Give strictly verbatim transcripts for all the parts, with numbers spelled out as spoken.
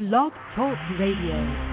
Blog Talk Radio.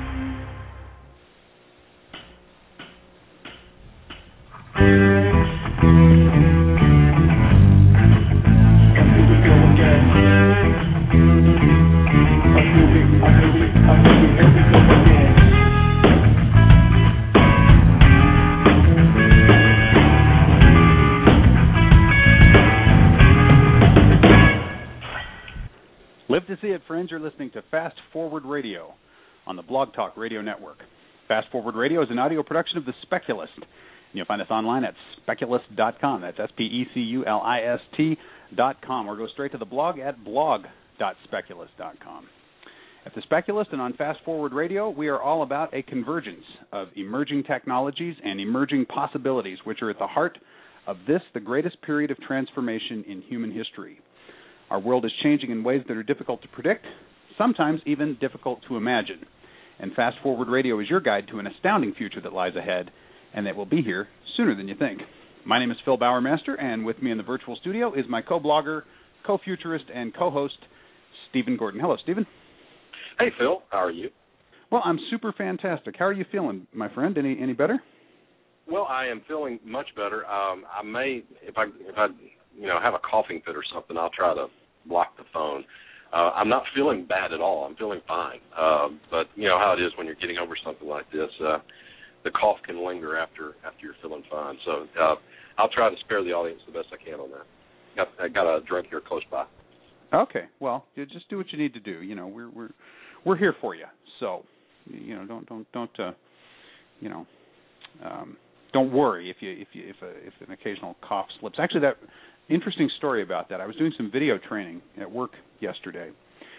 Live to see it, friends. You're listening to Fast Forward Radio on the Blog Talk Radio Network. Fast Forward Radio is an audio production of The Speculist. And you'll find us online at speculist dot com. That's S P E C U L I S T dot com. Or go straight to the blog at blog dot speculist dot com. At The Speculist and on Fast Forward Radio, we are all about a convergence of emerging technologies and emerging possibilities, which are at the heart of this, the greatest period of transformation in human history. Our world is changing in ways that are difficult to predict, sometimes even difficult to imagine. And Fast Forward Radio is your guide to an astounding future that lies ahead and that will be here sooner than you think. My name is Phil Bowermaster, and with me in the virtual studio is my co-blogger, co-futurist, and co-host, Stephen Gordon. Hello, Stephen. Hey, Phil. How are you? Well, I'm super fantastic. How are you feeling, my friend? Any any better? Well, I am feeling much better. Um, I may, if I if I you know have a coughing fit or something, I'll try to block the phone. Uh, I'm not feeling bad at all. I'm feeling fine. Uh, but you know how it is when you're getting over something like this. Uh, the cough can linger after after you're feeling fine. So uh, I'll try to spare the audience the best I can on that. Got, I got a drink here close by. Okay. Well, you just do what you need to do. You know, we're we're we're here for you. So, you know, don't don't don't uh, you know. Um, Don't worry if you if you if, a, if an occasional cough slips. Actually, that interesting story about that. I was doing some video training at work yesterday,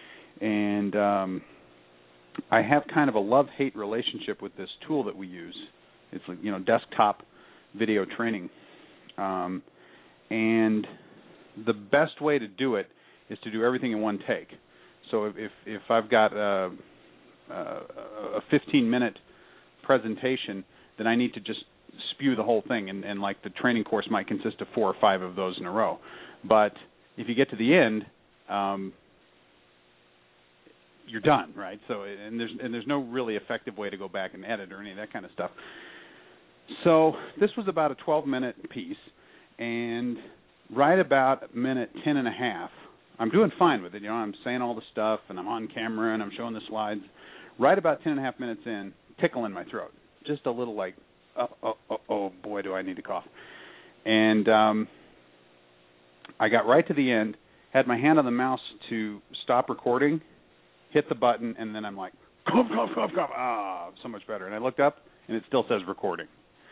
and um, I have kind of a love-hate relationship with this tool that we use. It's like you know desktop video training, um, and the best way to do it is to do everything in one take. So if if, if I've got a, a fifteen minute presentation, then I need to just spew the whole thing, and, and like the training course might consist of four or five of those in a row. But if you get to the end, um, you're done, right? So and there's and there's no really effective way to go back and edit or any of that kind of stuff. So this was about a twelve minute piece, and right about minute ten and a half, I'm doing fine with it. You know, I'm saying all the stuff, and I'm on camera, and I'm showing the slides. Right about ten and a half minutes in, tickle in my throat, just a little like. Oh, oh, oh, oh, boy, do I need to cough. And um, I got right to the end, had my hand on the mouse to stop recording, hit the button, and then I'm like, cough, cough, cough, cough. Ah, so much better. And I looked up, and it still says recording.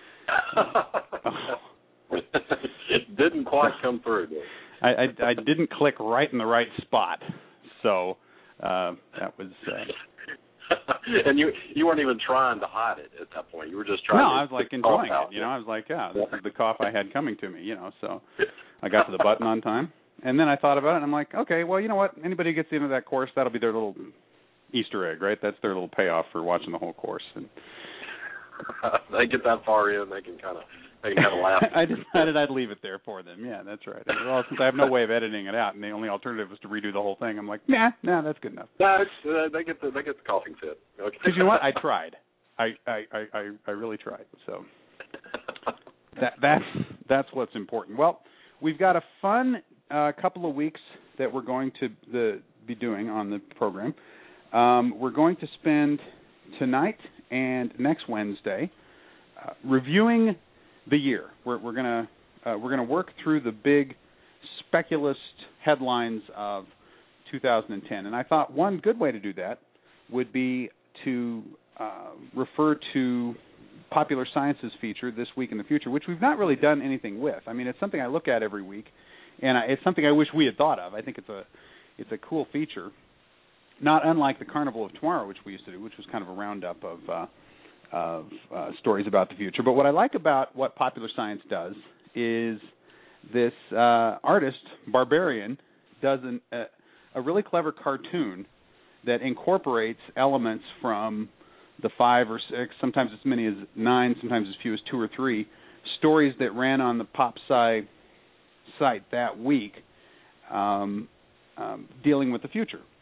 oh. It didn't quite come through, did it? I, I, I didn't click right in the right spot. So uh, that was... Uh, and you you weren't even trying to hide it at that point. You were just trying no, to... No, I was like enjoying it. You know, I was like, yeah, this is the cough I had coming to me, you know. So I got to the button on time. And then I thought about it, and I'm like, okay, well, you know what? Anybody who gets into that course, that'll be their little Easter egg, right? That's their little payoff for watching the whole course. And they get that far in, they can kind of they can kind of laugh. I decided I'd leave it there for them. Yeah, that's right. Well, since I have no way of editing it out, and the only alternative was to redo the whole thing, I'm like, nah, nah, that's good enough. No, it's, uh, they get the they get the coughing fit. Okay. Because you know what? I tried. I, I, I, I really tried. So that that's that's what's important. Well, we've got a fun uh, couple of weeks that we're going to the, be doing on the program. Um, we're going to spend tonight and next Wednesday uh, reviewing the year. We're, we're gonna uh, we're gonna work through the big speculist headlines of two thousand ten, and I thought one good way to do that would be to uh, refer to Popular Science's feature This Week in the Future, which we've not really done anything with. I mean, it's something I look at every week, and I, it's something I wish we had thought of. I think it's a it's a cool feature, not unlike the Carnival of Tomorrow, which we used to do, which was kind of a roundup of. Uh, of uh, stories about the future. But what I like about what Popular Science does is this uh, artist, Barbarian, does an, uh, a really clever cartoon that incorporates elements from the five or six, sometimes as many as nine, sometimes as few as two or three, stories that ran on the PopSci site that week um, um, dealing with the future.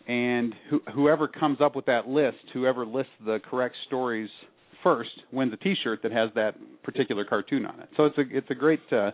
and wh- whoever comes up with that list, whoever lists the correct stories first, wins a T-shirt that has that particular cartoon on it. So it's a it's a great uh,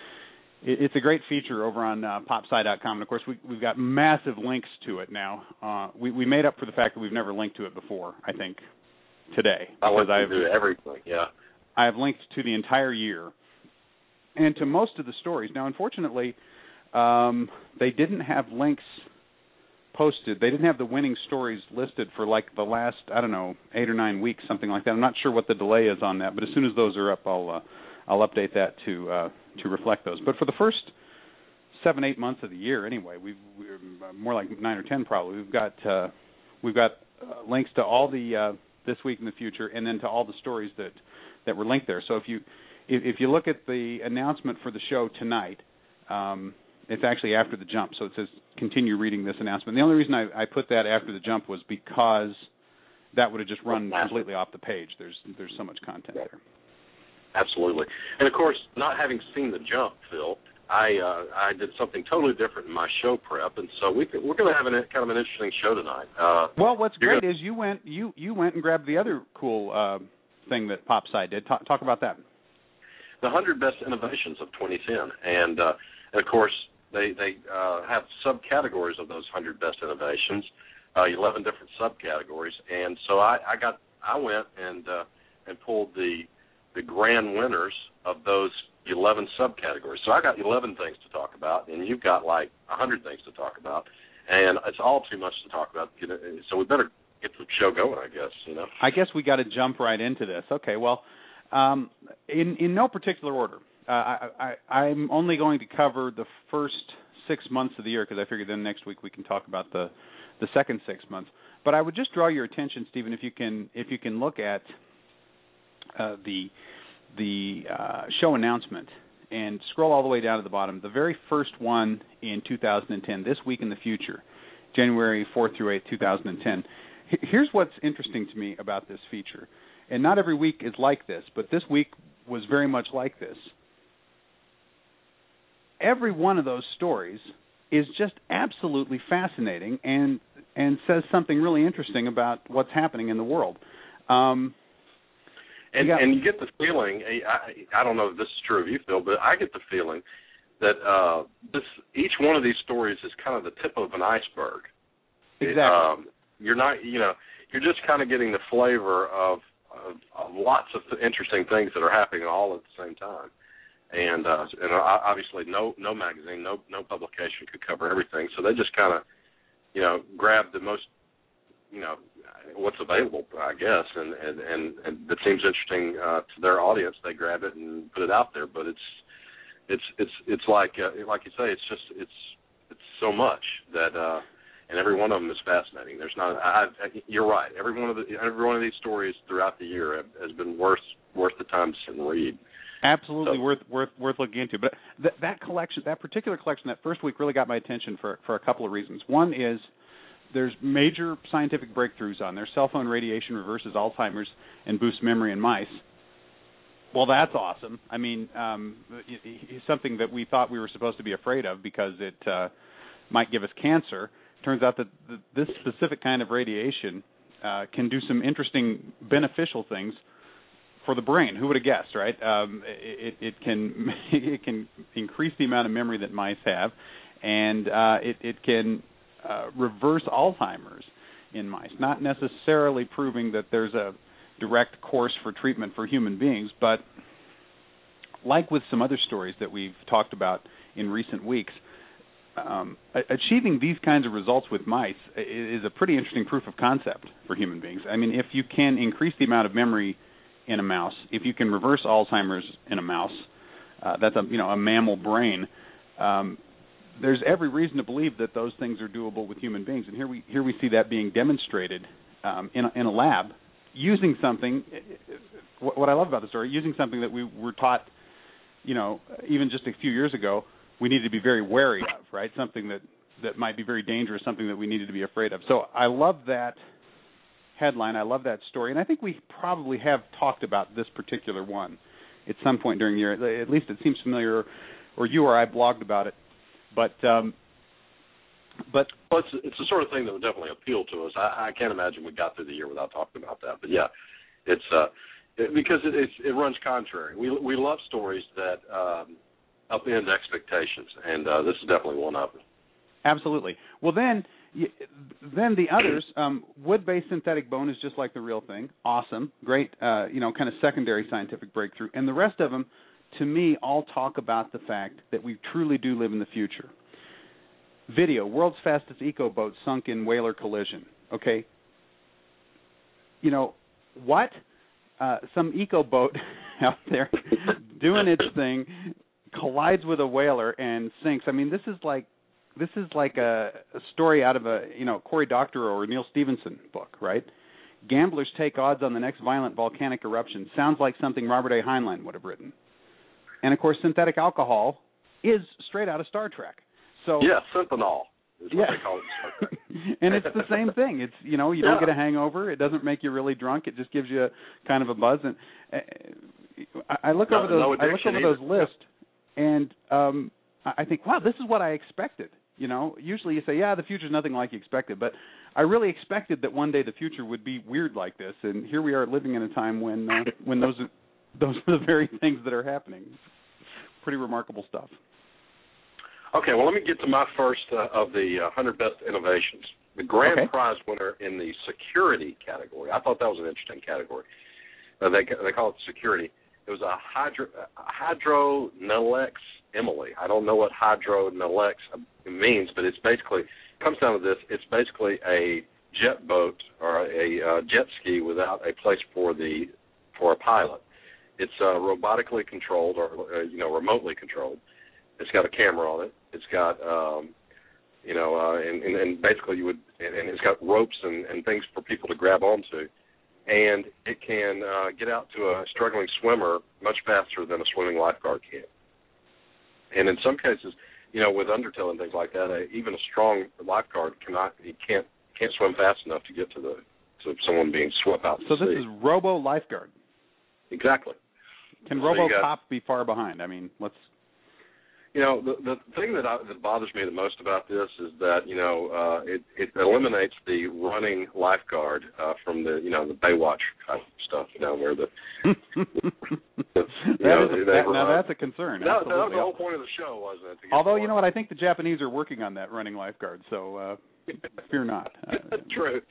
it, it's a great feature over on uh, popsci dot com. And of course, we, we've got massive links to it now. Uh, we we made up for the fact that we've never linked to it before, I think, today, because I I've do everything. Yeah, I have linked to the entire year and to most of the stories. Now, unfortunately, um, they didn't have links posted. They didn't have the winning stories listed for like the last, I don't know, eight or nine weeks, something like that. I'm not sure what the delay is on that, but as soon as those are up, I'll uh, I'll update that to uh, to reflect those. But for the first seven, eight months of the year, anyway, we've we're more like nine or ten probably. We've got uh, we've got uh, links to all the uh, this week in the future, and then to all the stories that, that were linked there. So if you if, if you look at the announcement for the show tonight. Um, It's actually after the jump, so it says continue reading this announcement. The only reason I, I put that after the jump was because that would have just run completely off the page. There's there's so much content there. Absolutely. And, of course, not having seen the jump, Phil, I uh, I did something totally different in my show prep, and so we could, we're going to have an, kind of an interesting show tonight. Uh, well, what's great gonna... is you went you, you went and grabbed the other cool uh, thing that PopSci did. Talk, talk about that. The one hundred Best Innovations of twenty ten. And, uh, and of course, They they uh, have subcategories of those one hundred best innovations, uh, eleven different subcategories, and so I, I got I went and uh, and pulled the the grand winners of those eleven subcategories. So I got eleven things to talk about, and you've got like one hundred things to talk about, and it's all too much to talk about. So we better get the show going, I guess. You know. I guess we got to jump right into this. Okay, well, um, in in no particular order. Uh, I, I, I'm only going to cover the first six months of the year because I figured then next week we can talk about the, the second six months. But I would just draw your attention, Stephen, if you can if you can look at uh, the the uh, show announcement and scroll all the way down to the bottom. The very first one in two thousand ten, This Week in the Future, January fourth through eighth, two thousand ten. Here's what's interesting to me about this feature, and not every week is like this, but this week was very much like this. Every one of those stories is just absolutely fascinating and and says something really interesting about what's happening in the world. Um, and, you got, and you get the feeling, I, I don't know if this is true of you, Phil, but I get the feeling that uh, this each one of these stories is kind of the tip of an iceberg. Exactly. Um, you're not, you know, you're just kind of getting the flavor of, of, of lots of interesting things that are happening all at the same time. And uh, and obviously, no no magazine, no no publication could cover everything. So they just kind of, you know, grab the most, you know, what's available, I guess, and and and, and that seems interesting uh, to their audience. They grab it and put it out there. But it's it's it's it's like uh, like you say, it's just it's it's so much that, uh, and every one of them is fascinating. There's not. I, I, you're right. Every one of the every one of these stories throughout the year have, has been worth worth the time to sit and read. Absolutely so. worth worth worth looking into. But th- that collection, that particular collection, that first week really got my attention for for a couple of reasons. One is there's major scientific breakthroughs on there. Cell phone radiation reverses Alzheimer's and boosts memory in mice. Well, that's awesome. I mean, um, it's something that we thought we were supposed to be afraid of because it uh, might give us cancer. Turns out that th- this specific kind of radiation uh, can do some interesting beneficial things for the brain. Who would have guessed, right? Um, it, it can it can increase the amount of memory that mice have, and uh, it, it can uh, reverse Alzheimer's in mice. Not necessarily proving that there's a direct course for treatment for human beings, but like with some other stories that we've talked about in recent weeks, um, achieving these kinds of results with mice is a pretty interesting proof of concept for human beings. I mean, if you can increase the amount of memory in a mouse, if you can reverse Alzheimer's in a mouse, uh, that's a you know a mammal brain. Um, there's every reason to believe that those things are doable with human beings, and here we here we see that being demonstrated um, in a, in a lab using something. What, what I love about the story, using something that we were taught, you know, even just a few years ago, we needed to be very wary of, right? Something that that might be very dangerous, something that we needed to be afraid of. So I love that headline. I love that story, and I think we probably have talked about this particular one at some point during the year. At least it seems familiar, or you or I blogged about it. But um, But well, it's, it's the sort of thing that would definitely appeal to us. I, I can't imagine we got through the year without talking about that. But yeah, it's uh, it, because it, it's, it runs contrary. We we love stories that um, upend expectations, and uh, this is definitely one of them. Absolutely. Well, then, then the others, um, wood-based synthetic bone is just like the real thing. Awesome, great, uh, you know, kind of secondary scientific breakthrough. And the rest of them, to me, all talk about the fact that we truly do live in the future. Video: world's fastest eco boat sunk in whaler collision. Okay. You know what? Uh, some eco boat out there doing its thing collides with a whaler and sinks. I mean, this is like. This is like a, a story out of a, you know, Cory Doctorow or Neil Stephenson book, right? Gamblers take odds on the next violent volcanic eruption. Sounds like something Robert A. Heinlein would have written. And, of course, synthetic alcohol is straight out of Star Trek. So yeah, Synthanol is what yeah. they call it in Star Trek. And it's the same thing. It's, you know, you yeah. don't get a hangover. It doesn't make you really drunk. It just gives you a, kind of a buzz. And uh, I, I look no, over those. no I look over either. those lists, and um, I think, wow, this is what I expected. You know, usually you say, yeah, the future's nothing like you expected, but I really expected that one day the future would be weird like this, and here we are living in a time when uh, when those those are the very things that are happening. Pretty remarkable stuff. Okay, well, let me get to my first uh, of the uh, one hundred best innovations. The grand okay. prize winner in the security category. I thought that was an interesting category. Uh, they they call it security. It was a hydro hydronalex Emily. I don't know what hydronalex means, but it's basically it comes down to this. It's basically a jet boat or a uh, jet ski without a place for the for a pilot. It's uh, robotically controlled or uh, you know remotely controlled. It's got a camera on it. It's got um, you know uh, and, and, and basically you would and, and it's got ropes and, and things for people to grab onto. And it can uh, get out to a struggling swimmer much faster than a swimming lifeguard can. And in some cases, you know, with undertow and things like that, uh, even a strong lifeguard cannot, he can't can't swim fast enough to get to the to someone being swept out. So to this sea. is Robo Lifeguard. Exactly. Can so Robo got, Cop be far behind? I mean, let's. You know, the the thing that, I, that bothers me the most about this is that you know uh, it it eliminates the running lifeguard uh, from the you know the Baywatch type stuff. You know where the, the you know, that is a, they that, were, now uh, that's a concern. That, that was absolutely. the whole point of the show, wasn't it? to get Although more. you know what, I think the Japanese are working on that running lifeguard. So uh, fear not. Uh, True.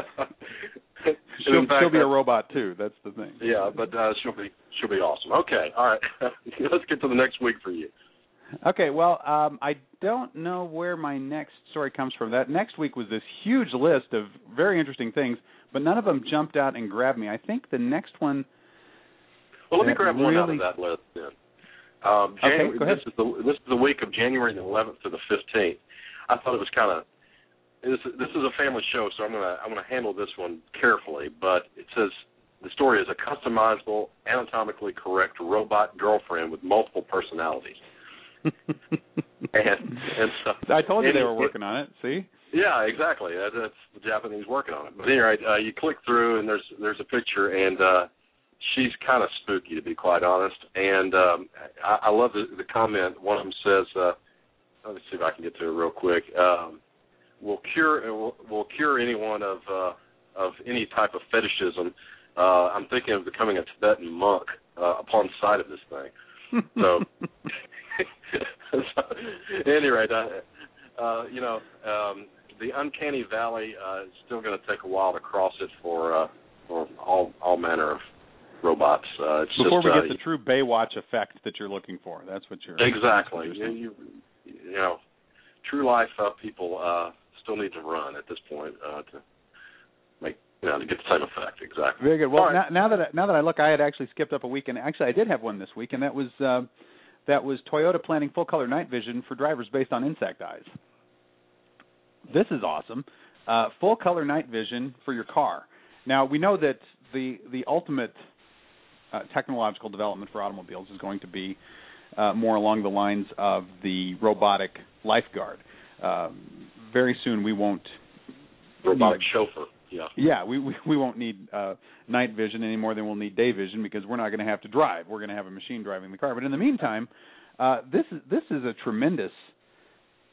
she'll, In fact, she'll be a uh, robot too. That's the thing. Yeah, but uh, she'll be she'll be awesome. Okay, all right. Let's get to the next week for you. Okay, well, um, I don't know where my next story comes from. That next week was this huge list of very interesting things, but none of them jumped out and grabbed me. I think the next one. Well, let me grab really... one out of that list then. Um, January, okay, go ahead. This is the this is the week of January the eleventh to the fifteenth. I thought it was kind of this. This is a family show, so I'm gonna I'm gonna handle this one carefully. But it says the story is a customizable, anatomically correct robot girlfriend with multiple personalities. and, and so, I told you and they were it, working on it. See? Yeah, exactly. That, that's the Japanese working on it. But anyway, uh, you click through and there's there's a picture, and uh, she's kind of spooky, to be quite honest. And um, I, I love the, the comment. One of them says, uh, "Let me see if I can get to it real quick. Um, will cure will, will cure anyone of uh, of any type of fetishism. Uh, I'm thinking of becoming a Tibetan monk uh, upon sight of this thing." So. so, at any rate, uh, uh, you know, um, the uncanny valley uh, is still going to take a while to cross it for uh, for all all manner of robots. Uh, it's Before just, we uh, get the true Baywatch effect that you're looking for, that's what you're exactly. That's You, what you, you know, true life uh, people uh, still need to run at this point uh, to make you know to get the same effect. Exactly. Very good. Well, right. now, now that I, now that I look, I had actually skipped up a week, and actually I did have one this week, and that was. Uh, That was Toyota planning full-color night vision for drivers based on insect eyes. This is awesome. Uh, full-color night vision for your car. Now, we know that the, the ultimate uh, technological development for automobiles is going to be uh, more along the lines of the robotic lifeguard. Uh, very soon we won't... Robotic need, chauffeur. Yeah, yeah, we we, we won't need uh, night vision any more than we'll need day vision because we're not going to have to drive. We're going to have a machine driving the car. But in the meantime, uh, this is this is a tremendous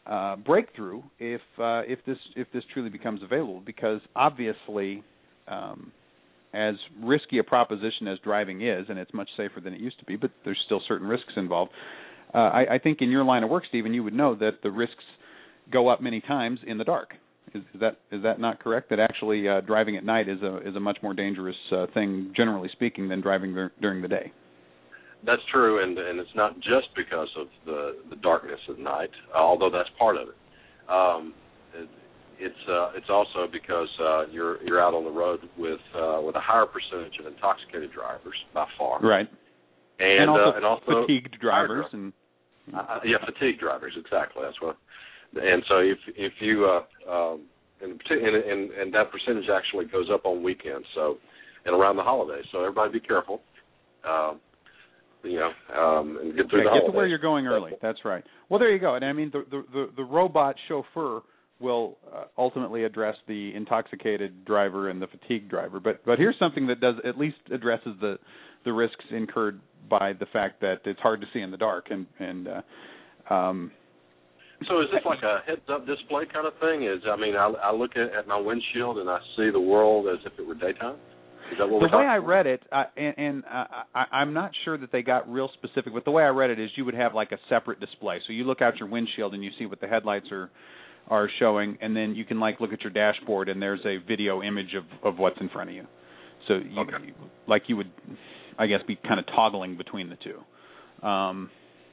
uh, breakthrough if uh, if this if this truly becomes available, because obviously, um, as risky a proposition as driving is, and it's much safer than it used to be, but there's still certain risks involved. Uh, I, I think in your line of work, Stephen, you would know that the risks go up many times in the dark. Is, is that is that not correct? That actually uh, driving at night is a is a much more dangerous uh, thing, generally speaking, than driving dur- during the day. That's true, and and it's not just because of the, the darkness at night, although that's part of it. Um, it it's uh, it's also because uh, you're you're out on the road with uh, with a higher percentage of intoxicated drivers by far. Right. And, and also, uh, and also fatigued drivers and uh, yeah, fatigued drivers, exactly. That's what. And so if if you uh, um, and, and and that percentage actually goes up on weekends, so and around the holidays. So everybody be careful. Uh, you know, um, and get through yeah, the get holidays. to where you're going early. That's right. Well, there you go. And I mean, the the the, the robot chauffeur will uh, ultimately address the intoxicated driver and the fatigued driver. But but here's something that does at least addresses the the risks incurred by the fact that it's hard to see in the dark. And and uh, um, so is this like a heads-up display kind of thing? Is I mean, I, I look at, at my windshield and I see the world as if it were daytime. Is that what the we're way I about? read it, uh, and, and uh, I, I'm not sure that they got real specific, but the way I read it is you would have like a separate display. So you look out your windshield and you see what the headlights are are showing, and then you can like look at your dashboard and there's a video image of, of what's in front of you. So you, okay. you like you would, I guess, be kind of toggling between the two. Um,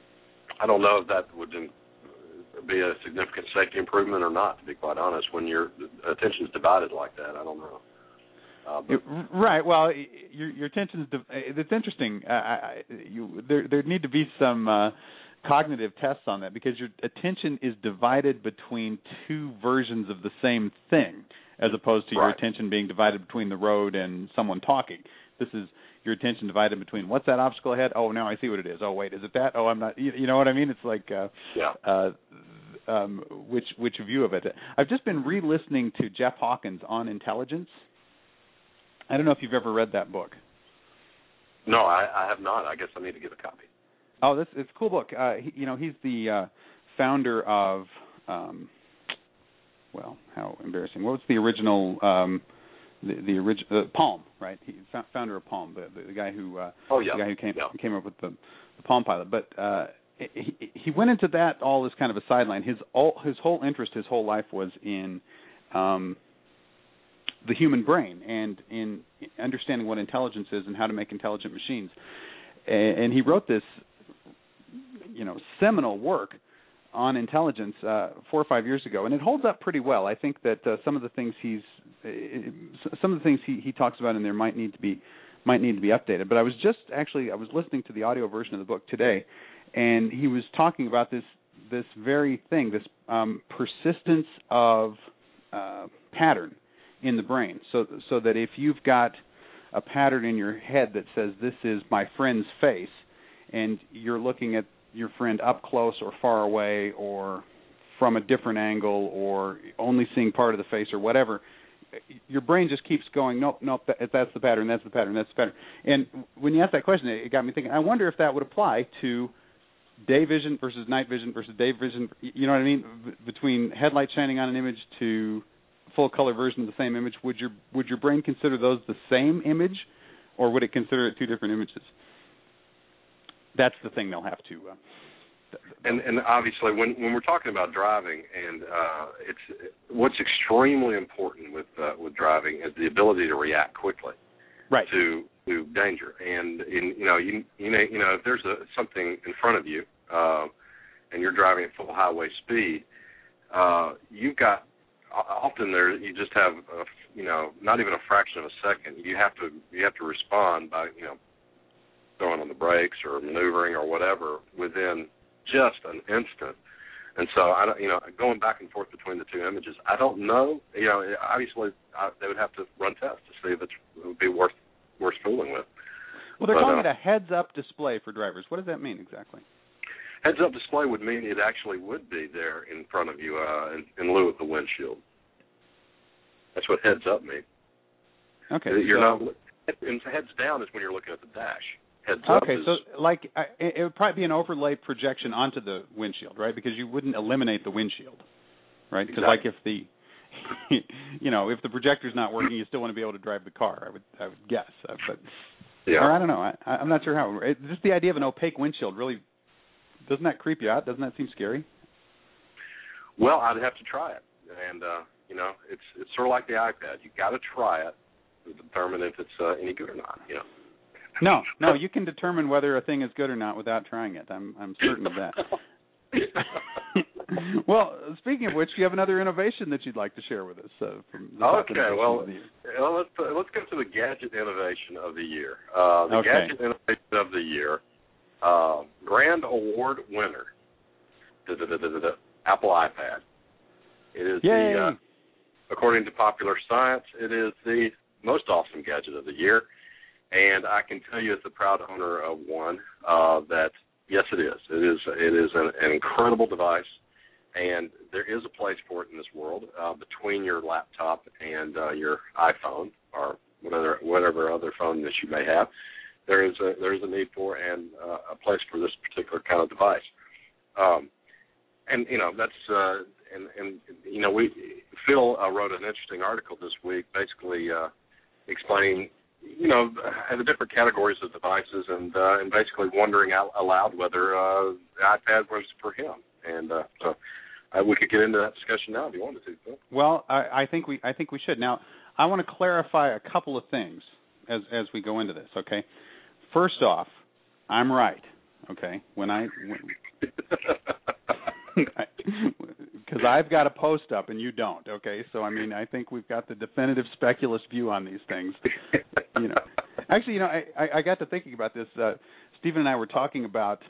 I don't know if that would be a significant safety improvement or not, to be quite honest, when your attention is divided like that. I don't know. Uh, it, right. Well, your your attention is. It's interesting. Uh, I, you, there there need to be some uh, cognitive tests on that, because your attention is divided between two versions of the same thing, as opposed to right. your attention being divided between the road and someone talking. This is your attention divided between what's that obstacle ahead? Oh, now I see what it is. Oh, wait, is it that? Oh, I'm not. You, you know what I mean? It's like uh, yeah. Uh, um, which which view of it? I've just been re-listening to Jeff Hawkins on intelligence. I don't know if you've ever read that book. No, I, I have not. I guess I need to get a copy. Oh, this it's a cool book. Uh, he, you know, he's the uh, founder of, um, well, how embarrassing. What was the original, um, the, the original uh, Palm, right? He founder of Palm, the, the, the guy who, uh, oh yeah, the guy who came yeah. came up with the, the Palm Pilot. But uh, he, he went into that all as kind of a sideline. His all his whole interest, his whole life was in um, the human brain and in understanding what intelligence is and how to make intelligent machines. And, and he wrote this, you know, seminal work on intelligence uh, four or five years ago, and it holds up pretty well. I think that uh, some of the things he's, uh, some of the things he, he talks about in there might need to be, might need to be updated. But I was just actually, I was listening to the audio version of the book today, and he was talking about this, this very thing, this um, persistence of uh, pattern in the brain, so so that if you've got a pattern in your head that says this is my friend's face, and you're looking at your friend up close or far away or from a different angle or only seeing part of the face or whatever, your brain just keeps going, nope, nope, that, that's the pattern, that's the pattern, that's the pattern. And when you asked that question, it got me thinking, I wonder if that would apply to day vision versus night vision versus day vision, you know what I mean, between headlights shining on an image to full color version of the same image. Would your would your brain consider those the same image, or would it consider it two different images? That's the thing they'll have to. Uh, th- and and obviously, when when we're talking about driving, and uh, it's what's extremely important with uh, with driving is the ability to react quickly, right, to to danger. And in, you know, you you know, you know, if there's a, something in front of you, uh, and you're driving at full highway speed, uh, you've got often there you just have a, you know, not even a fraction of a second. You have to you have to respond by, you know, throwing on the brakes or maneuvering or whatever within just an instant. And so I don't, you know, going back and forth between the two images, I don't know. You know, obviously I, they would have to run tests to see if it would be worth worth fooling with. Well, they're but, calling uh, it a heads-up display for drivers. What does that mean exactly? Heads-up display would mean it actually would be there in front of you uh, in, in lieu of the windshield. That's what heads-up means. Okay. You're so, not. And heads down is when you're looking at the dash. heads up. Okay, is, so like I, it would probably be an overlay projection onto the windshield, right? Because you wouldn't eliminate the windshield, right? Because exactly. like if the you know, if the projector's not working, you still want to be able to drive the car. I would, I would guess, uh, but yeah. or I don't know. I, I'm not sure how. It, just the idea of an opaque windshield really doesn't that creep you out? Doesn't that seem scary? Well, I'd have to try it, and uh, you know, it's it's sort of like the iPad. You got to try it to determine if it's uh, any good or not. You know. No, no, you can determine whether a thing is good or not without trying it. I'm, I'm certain of that. Well, speaking of which, you have another innovation that you'd like to share with us. Uh, from the okay, well, well, let's uh, let's go to the gadget innovation of the year. Uh, the okay. gadget innovation of the year, uh, grand award winner, da, da, da, da, da, Apple iPad. It is Yay. the, uh, according to Popular Science, it is the most awesome gadget of the year, and I can tell you, as the proud owner of one, uh, that yes, it is. It is. It is an, an incredible device. And there is a place for it in this world uh, between your laptop and uh, your iPhone or whatever whatever other phone that you may have. There is a there is a need for and uh, a place for this particular kind of device. Um, and you know that's uh, and and you know we Phil uh, wrote an interesting article this week, basically uh, explaining you know the different categories of devices and uh, and basically wondering out aloud whether uh, the iPad was for him. And uh, so uh, we could get into that discussion now if you wanted to. Phil. Well, I, I think we I think we should. Now, I want to clarify a couple of things as as we go into this. Okay, first off, I'm right. Okay, when I because I've got a post up and you don't. Okay, so I mean I think we've got the definitive speculist view on these things. You know, actually, you know, I I, I got to thinking about this. Uh, Stephen and I were talking about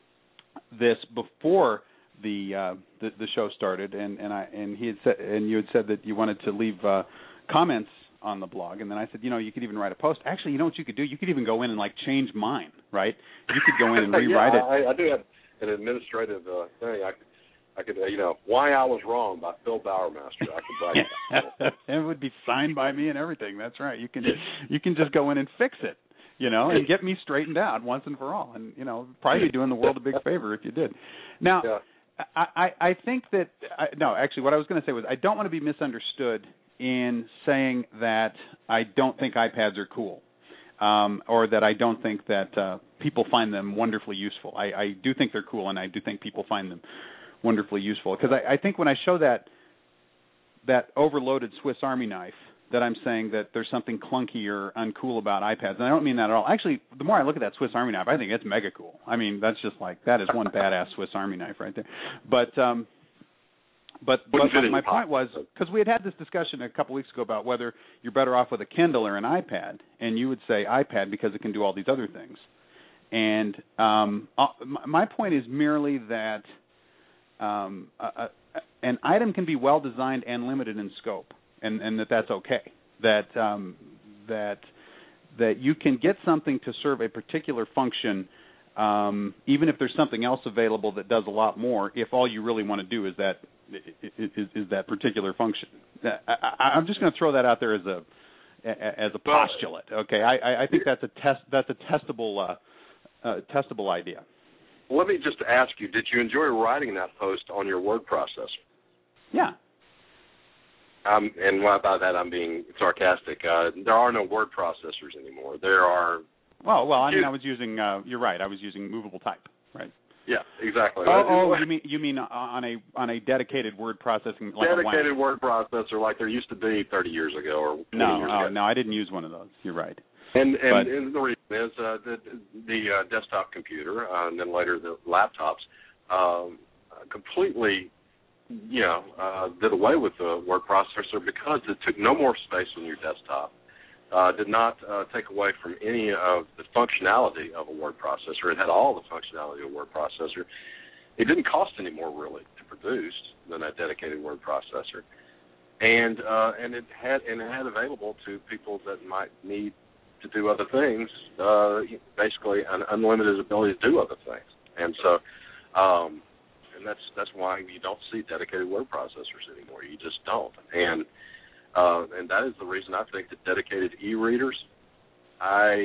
this before the, uh, the the show started, and, and I and he had said, and you had said that you wanted to leave uh, comments on the blog, and then I said, you know, you could even write a post. Actually, you know what you could do? You could even go in and like change mine, right? You could go in and rewrite yeah, it. I, I do have an administrative uh, thing. I could, I could, uh, you know, Why I Was Wrong by Phil Bowermaster. I could write that. It would be signed by me and everything. That's right. You can you can just go in and fix it. You know, and get me straightened out once and for all. And, you know, probably be doing the world a big favor if you did. Now, yeah. I, I, I think that, I, no, actually what I was going to say was I don't want to be misunderstood in saying that I don't think iPads are cool um, or that I don't think that uh, people find them wonderfully useful. I, I do think they're cool, and I do think people find them wonderfully useful. Because I, I think when I show that that overloaded Swiss Army knife, that I'm saying that there's something clunky or uncool about iPads. And I don't mean that at all. Actually, the more I look at that Swiss Army knife, I think it's mega cool. I mean, that's just like, that is one badass Swiss Army knife right there. But um, but, but my point was, because we had had this discussion a couple weeks ago about whether you're better off with a Kindle or an iPad, and you would say iPad because it can do all these other things. And um, my point is merely that um, a, a, an item can be well designed and limited in scope. And, and that that's okay. That um, that that you can get something to serve a particular function, um, even if there's something else available that does a lot more. If all you really want to do is that is, is that particular function. I, I, I'm just going to throw that out there as a as a postulate. Okay, I, I think that's a test. That's a testable uh, uh, testable idea. Let me just ask you: did you enjoy writing that post on your word processor? Yeah. Um, and by that I'm being sarcastic. Uh, there are no word processors anymore. There are. Well, well, I mean, I was using. Uh, you're right. I was using movable type, right? Yeah, exactly. Oh, oh you mean you mean on a on a dedicated word processing like dedicated a word processor like there used to be thirty years ago or twenty no, years oh, ago. No, I didn't use one of those. You're right. And and, but, and the reason is uh, the the uh, desktop computer uh, and then later the laptops um, completely. You know, uh, did away with the word processor because it took no more space on your desktop, uh, did not uh, take away from any of the functionality of a word processor. It had all the functionality of a word processor. It didn't cost any more, really, to produce than a dedicated word processor. And uh, and it had and it had available to people that might need to do other things, uh, basically an unlimited ability to do other things. And so um, And that's that's why you don't see dedicated word processors anymore. You just don't, and uh, and that is the reason I think that dedicated e-readers. I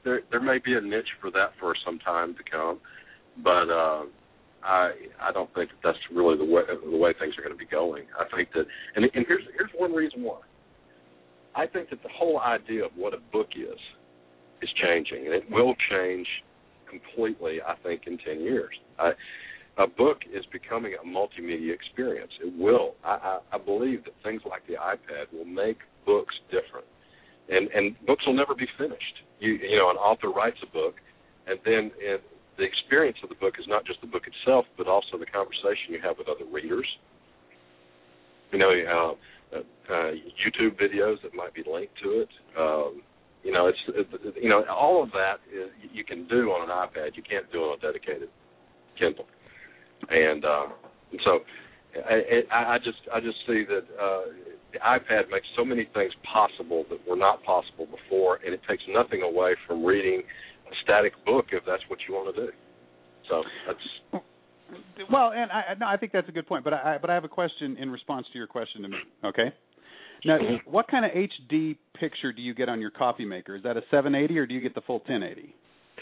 there there may be a niche for that for some time to come, but uh, I I don't think that that's really the way the way things are going to be going. I think that, and and here's here's one reason why. I think that the whole idea of what a book is is changing, and it will change completely, I think, in ten years. I, a book is becoming a multimedia experience. It will. I, I, I believe that things like the iPad will make books different, and and books will never be finished. You you know, an author writes a book, and then it, the experience of the book is not just the book itself, but also the conversation you have with other readers. You know, uh, uh, YouTube videos that might be linked to it. Um, you know, it's it, you know all of that is, you can do on an iPad. You can't do on a dedicated Kindle. And, uh, and so I, I just I just see that uh, the iPad makes so many things possible that were not possible before, and it takes nothing away from reading a static book if that's what you want to do. So that's well, and I no, I think that's a good point. But I but I have a question in response to your question to me. Okay. Now, what kind of H D picture do you get on your coffee maker? Is that a seven eighty or do you get the full ten eighty?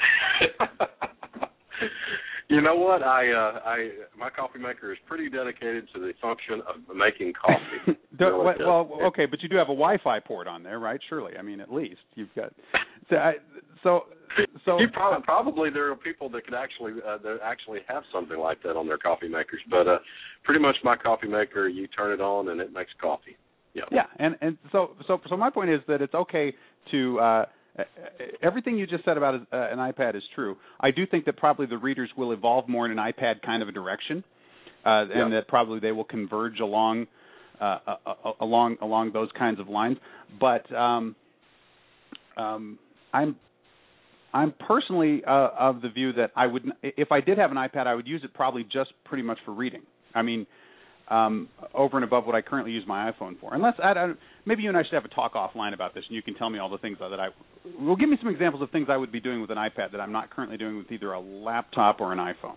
You know what? I, uh, I, my coffee maker is pretty dedicated to the function of making coffee. Do, what, well, okay, but you do have a Wi-Fi port on there, right? Surely, I mean, at least you've got. So, I, so, so you probably, probably there are people that could actually uh, that actually have something like that on their coffee makers. But uh, pretty much my coffee maker, you turn it on and it makes coffee. Yeah. Yeah, and and so so so my point is that it's okay to. Uh, Everything you just said about uh, an iPad is true. I do think that probably the readers will evolve more in an iPad kind of a direction, uh, yeah. and that probably they will converge along uh, uh, along along those kinds of lines. But um, um, I'm I'm personally uh, of the view that I would, if I did have an iPad, I would use it probably just pretty much for reading. I mean. Um, over and above what I currently use my iPhone for. Unless I, I, maybe you and I should have a talk offline about this, and you can tell me all the things that I. Well, give me some examples of things I would be doing with an iPad that I'm not currently doing with either a laptop or an iPhone.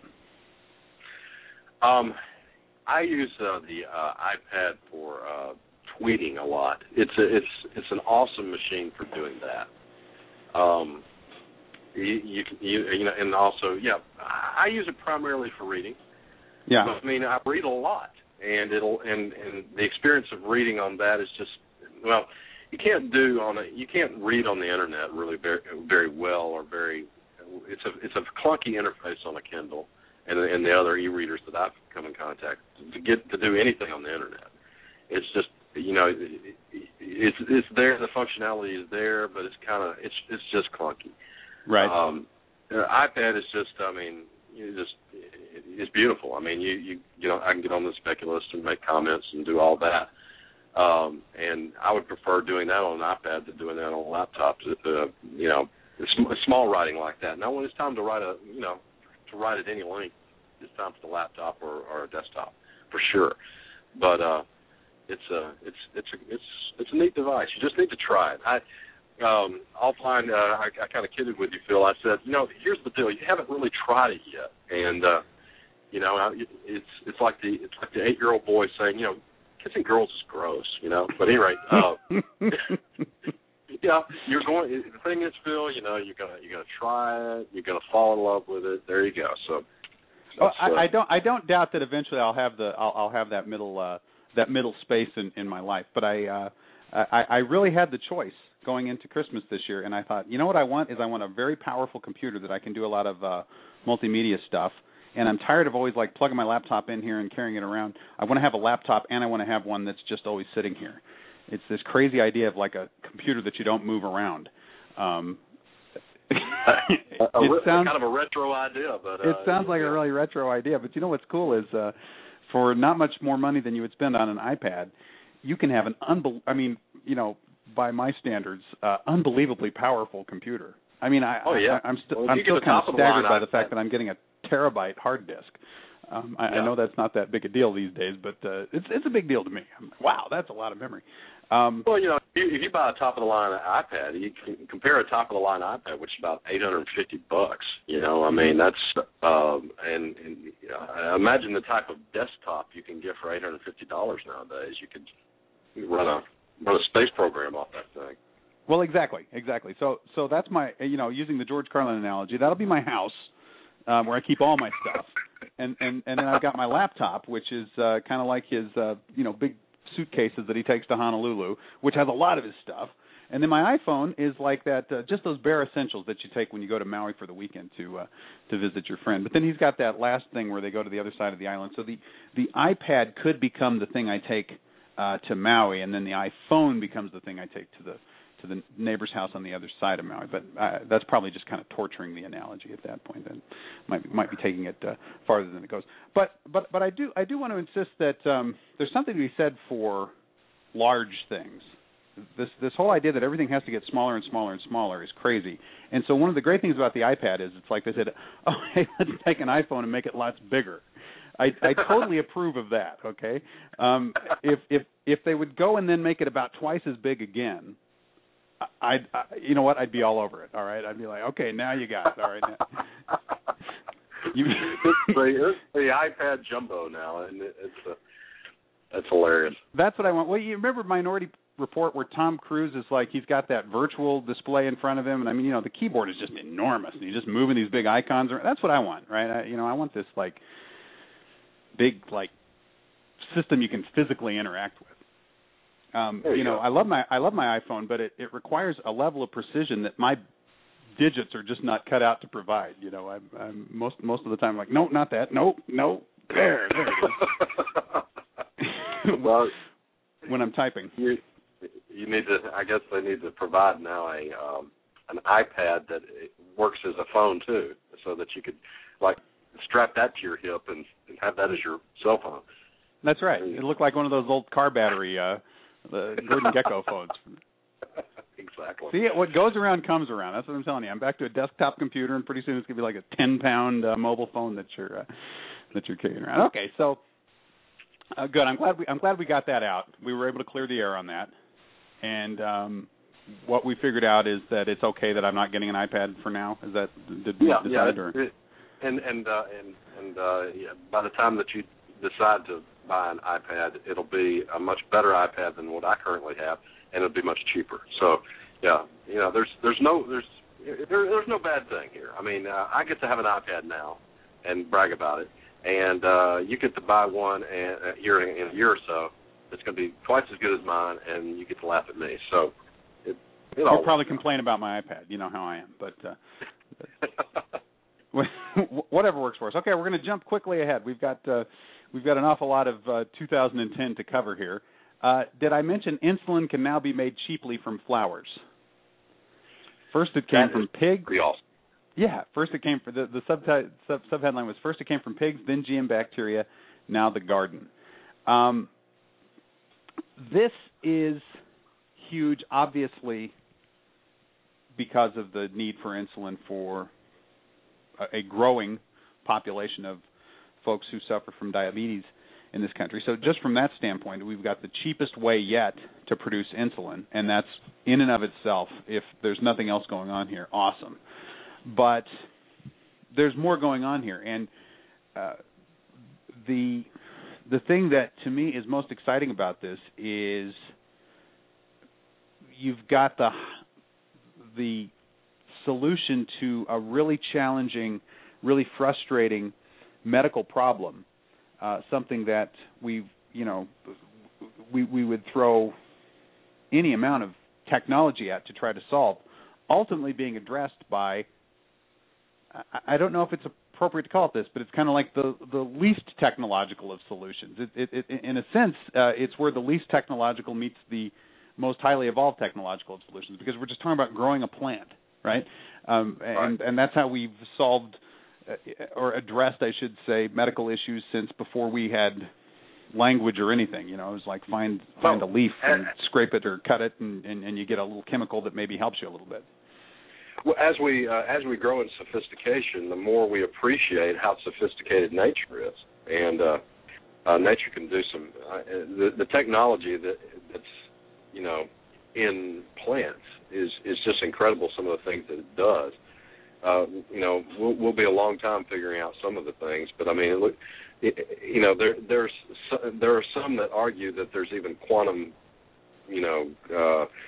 Um, I use uh, the uh, iPad for uh, tweeting a lot. It's a, it's it's an awesome machine for doing that. Um, you you, can, you you know, and also yeah, I use it primarily for reading. Yeah, I mean I read a lot. And it'll and, and the experience of reading on that is just well, you can't do on a you can't read on the internet really very very well or very it's a it's a clunky interface on a Kindle and and the other e-readers that I've come in contact to get to do anything on the internet. It's just you know it's it's there, the functionality is there, but it's kind of it's it's just clunky. Right. Um, the iPad is just I mean you just it's beautiful. I mean, you, you you know, I can get on the Speculist and make comments and do all that. Um, and I would prefer doing that on an iPad than doing that on a laptop. Uh, you know, small writing like that. Now, when it's time to write a, you know, to write at any length, it's time for the laptop or, or a desktop for sure. But uh, it's a it's it's a, it's it's a neat device. You just need to try it. I. Um, offline, uh, I, I kind of kidded with you, Phil. I said, you know, here's the deal: you haven't really tried it yet, and uh, you know, it's it's like the it's like the eight-year-old boy saying, you know, kissing girls is gross, you know. But anyway, uh, yeah, you're going. The thing is, Phil, you know, you're gonna you're gonna try it. You're gonna fall in love with it. There you go. So, oh, I, uh, I don't I don't doubt that eventually I'll have the I'll, I'll have that middle uh, that middle space in, in my life. But I, uh, I I really had the choice going into Christmas this year, and I thought, you know what I want is I want a very powerful computer that I can do a lot of uh, multimedia stuff, and I'm tired of always like plugging my laptop in here and carrying it around. I want to have a laptop, and I want to have one that's just always sitting here. It's this crazy idea of like a computer that you don't move around. Um, a, a, it sounds kind of a retro idea, but uh, it sounds like yeah. a really retro idea. But you know what's cool is uh, for not much more money than you would spend on an iPad, you can have an unbel- I mean, you know. by my standards, uh, unbelievably powerful computer. I mean, I, oh, yeah. I, I'm, st- well, I'm still kind of staggered by the fact I, that I'm getting a terabyte hard disk. Um, I, yeah. I know that's not that big a deal these days, but uh, it's it's a big deal to me. I'm like, wow, that's a lot of memory. Um, well, you know, if you, if you buy a top-of-the-line iPad, you can compare a top-of-the-line iPad, which is about eight hundred fifty bucks. You know, I mean, that's um, and, and you know, imagine the type of desktop you can get for eight hundred fifty dollars nowadays. You could run a run a space program off that thing. Well, exactly, exactly. So, so that's my, you know, using the George Carlin analogy, that'll be my house um, where I keep all my stuff, and and and then I've got my laptop, which is uh, kind of like his, uh, you know, big suitcases that he takes to Honolulu, which has a lot of his stuff. And then my iPhone is like that, uh, just those bare essentials that you take when you go to Maui for the weekend to uh, to visit your friend. But then he's got that last thing where they go to the other side of the island. So the the iPad could become the thing I take uh, to Maui, and then the iPhone becomes the thing I take to the to the neighbor's house on the other side of Maui. But uh, that's probably just kind of torturing the analogy at that point. Then might be, might be taking it uh, farther than it goes. But but but I do I do want to insist that um, there's something to be said for large things. This this whole idea that everything has to get smaller and smaller and smaller is crazy. And so one of the great things about the iPad is it's like they said, oh, hey, let's take an iPhone and make it lots bigger. I, I totally approve of that. Okay, um, if if if they would go and then make it about twice as big again, I, I you know what, I'd be all over it. All right, I'd be like, okay, now you got it. All right, now. You, it's, the, it's the iPad Jumbo now, and it, it's a, that's hilarious. That's what I want. Well, you remember Minority Report where Tom Cruise is like, he's got that virtual display in front of him, and I mean, you know, the keyboard is just enormous, and he's just moving these big icons around. That's what I want, right? I, you know, I want this like big like system you can physically interact with. Um, you, you know, go. I love my I love my iPhone, but it, it requires a level of precision that my digits are just not cut out to provide. You know, I'm, I'm most most of the time I'm like, no, not that, no, no, there, there it is. Well, when I'm typing, you you need to. I guess they need to provide now a um, an iPad that works as a phone too, so that you could like strap that to your hip and, and have that as your cell phone. That's right. It looked like one of those old car battery, uh, the Gordon Gekko phones. Exactly. See, what goes around comes around. That's what I'm telling you. I'm back to a desktop computer, and pretty soon it's gonna be like a ten pound uh, mobile phone that you're uh, that you're carrying around. Okay, so uh, good. I'm glad we I'm glad we got that out. We were able to clear the air on that, and um, what we figured out is that it's okay that I'm not getting an iPad for now. Is that did we yeah, decide? Yeah, or? It, and and uh, and and uh, yeah, by the time that you decide to buy an iPad, it'll be a much better iPad than what I currently have, and it'll be much cheaper. So, yeah, you know, there's there's no there's there, there's no bad thing here. I mean, uh, I get to have an iPad now and brag about it, and uh, you get to buy one and uh, here in, in a year or so. It's going to be twice as good as mine, and you get to laugh at me. So, it, it you'll probably complain about my iPad. You know how I am, but. Uh, whatever works for us. Okay, we're going to jump quickly ahead. We've got uh, we've got an awful lot of uh, two thousand ten to cover here. Uh, did I mention insulin can now be made cheaply from flowers? First, it came that from pigs. Pretty awesome. Yeah, first it came from the the sub sub subheadline was first it came from pigs, then G M bacteria, now the garden. Um, this is huge, obviously, because of the need for insulin for a growing population of folks who suffer from diabetes in this country. So just from that standpoint, we've got the cheapest way yet to produce insulin, and that's in and of itself, if there's nothing else going on here, awesome. But there's more going on here, and uh, the the thing that to me is most exciting about this is you've got the the solution to a really challenging, really frustrating medical problem, uh, something that we, you know, we we would throw any amount of technology at to try to solve, ultimately being addressed by, I, I don't know if it's appropriate to call it this, but it's kind of like the, the least technological of solutions. It, it, it, in a sense, uh, it's where the least technological meets the most highly evolved technological of solutions, because we're just talking about growing a plant. Right, um, and right. and that's how we've solved uh, or addressed, I should say, medical issues since before we had language or anything. You know, it was like find find well, a leaf and and, scrape it or cut it, and, and, and you get a little chemical that maybe helps you a little bit. Well, as we uh, as we grow in sophistication, the more we appreciate how sophisticated nature is, and uh, uh, nature can do some uh, the, the technology that that's you know in plants is is just incredible. Some of the things that it does. Uh, you know, we'll, we'll be a long time figuring out some of the things, but I mean, look, it, you know, there there's there are some that argue that there's even quantum, you know, uh,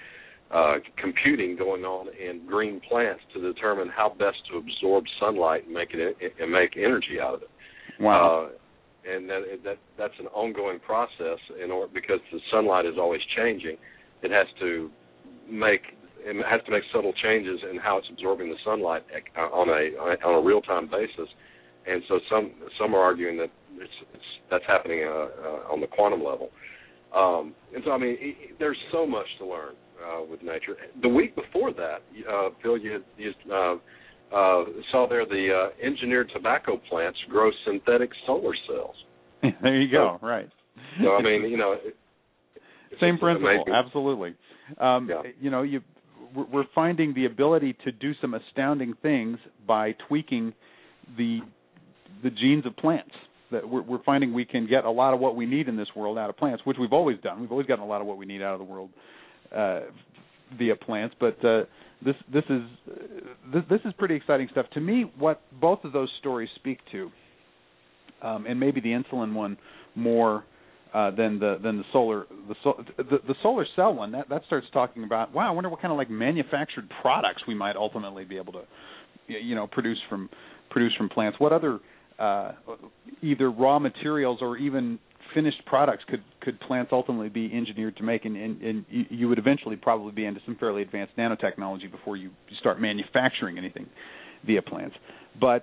uh, computing going on in green plants to determine how best to absorb sunlight and make it and make energy out of it. Wow. Uh, and that, that that's an ongoing process in order, because the sunlight is always changing. It has to make it has to make subtle changes in how it's absorbing the sunlight on a on a real time basis. And so some some are arguing that it's, it's that's happening uh, uh, on the quantum level. Um, and so I mean, it, there's so much to learn uh, with nature. The week before that, uh, Phil, you, you uh, uh, saw there the uh, engineered tobacco plants grow synthetic solar cells. There you go. So, right. So I mean, you know, it, same principle. amazing. Absolutely. Um, yeah. You know, you we're finding the ability to do some astounding things by tweaking the the genes of plants. That we're, we're finding we can get a lot of what we need in this world out of plants, which we've always done. We've always gotten a lot of what we need out of the world uh, via plants. But uh, this this is this, this is pretty exciting stuff to me. What both of those stories speak to, um, and maybe the insulin one more uh, than the than the solar the, so, the the solar cell one. That that starts talking about, wow, I wonder what kind of like manufactured products we might ultimately be able to you know produce from produce from plants. What other Uh, either raw materials or even finished products could, could plants ultimately be engineered to make, and, and, and you would eventually probably be into some fairly advanced nanotechnology before you start manufacturing anything via plants. But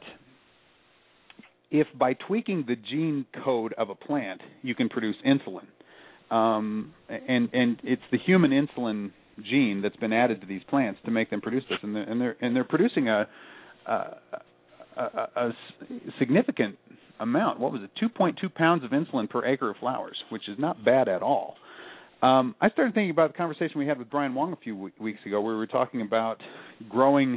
if by tweaking the gene code of a plant you can produce insulin, um, and, and it's the human insulin gene that's been added to these plants to make them produce this, and they're, and they're, and they're producing a, a A, a significant amount. What was it? two point two pounds of insulin per acre of flowers, which is not bad at all. Um, I started thinking about the conversation we had with Brian Wong a few w- weeks ago, where we were talking about growing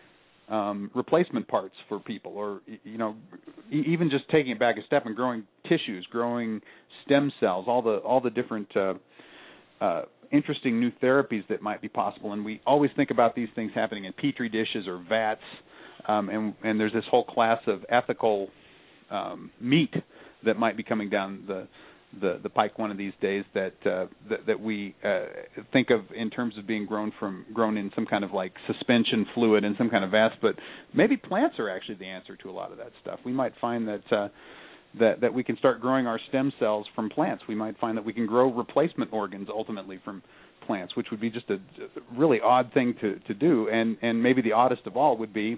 um, replacement parts for people, or you know, e- even just taking it back a step and growing tissues, growing stem cells, all the all the different uh, uh, interesting new therapies that might be possible. And we always think about these things happening in petri dishes or vats. Um, and, and there's this whole class of ethical um, meat that might be coming down the, the, the pike one of these days that uh, that, that we uh, think of in terms of being grown from grown in some kind of like suspension fluid in some kind of vats. But maybe plants are actually the answer to a lot of that stuff. We might find that uh, that that we can start growing our stem cells from plants. We might find that we can grow replacement organs ultimately from plants, which would be just a really odd thing to, to do. And and maybe the oddest of all would be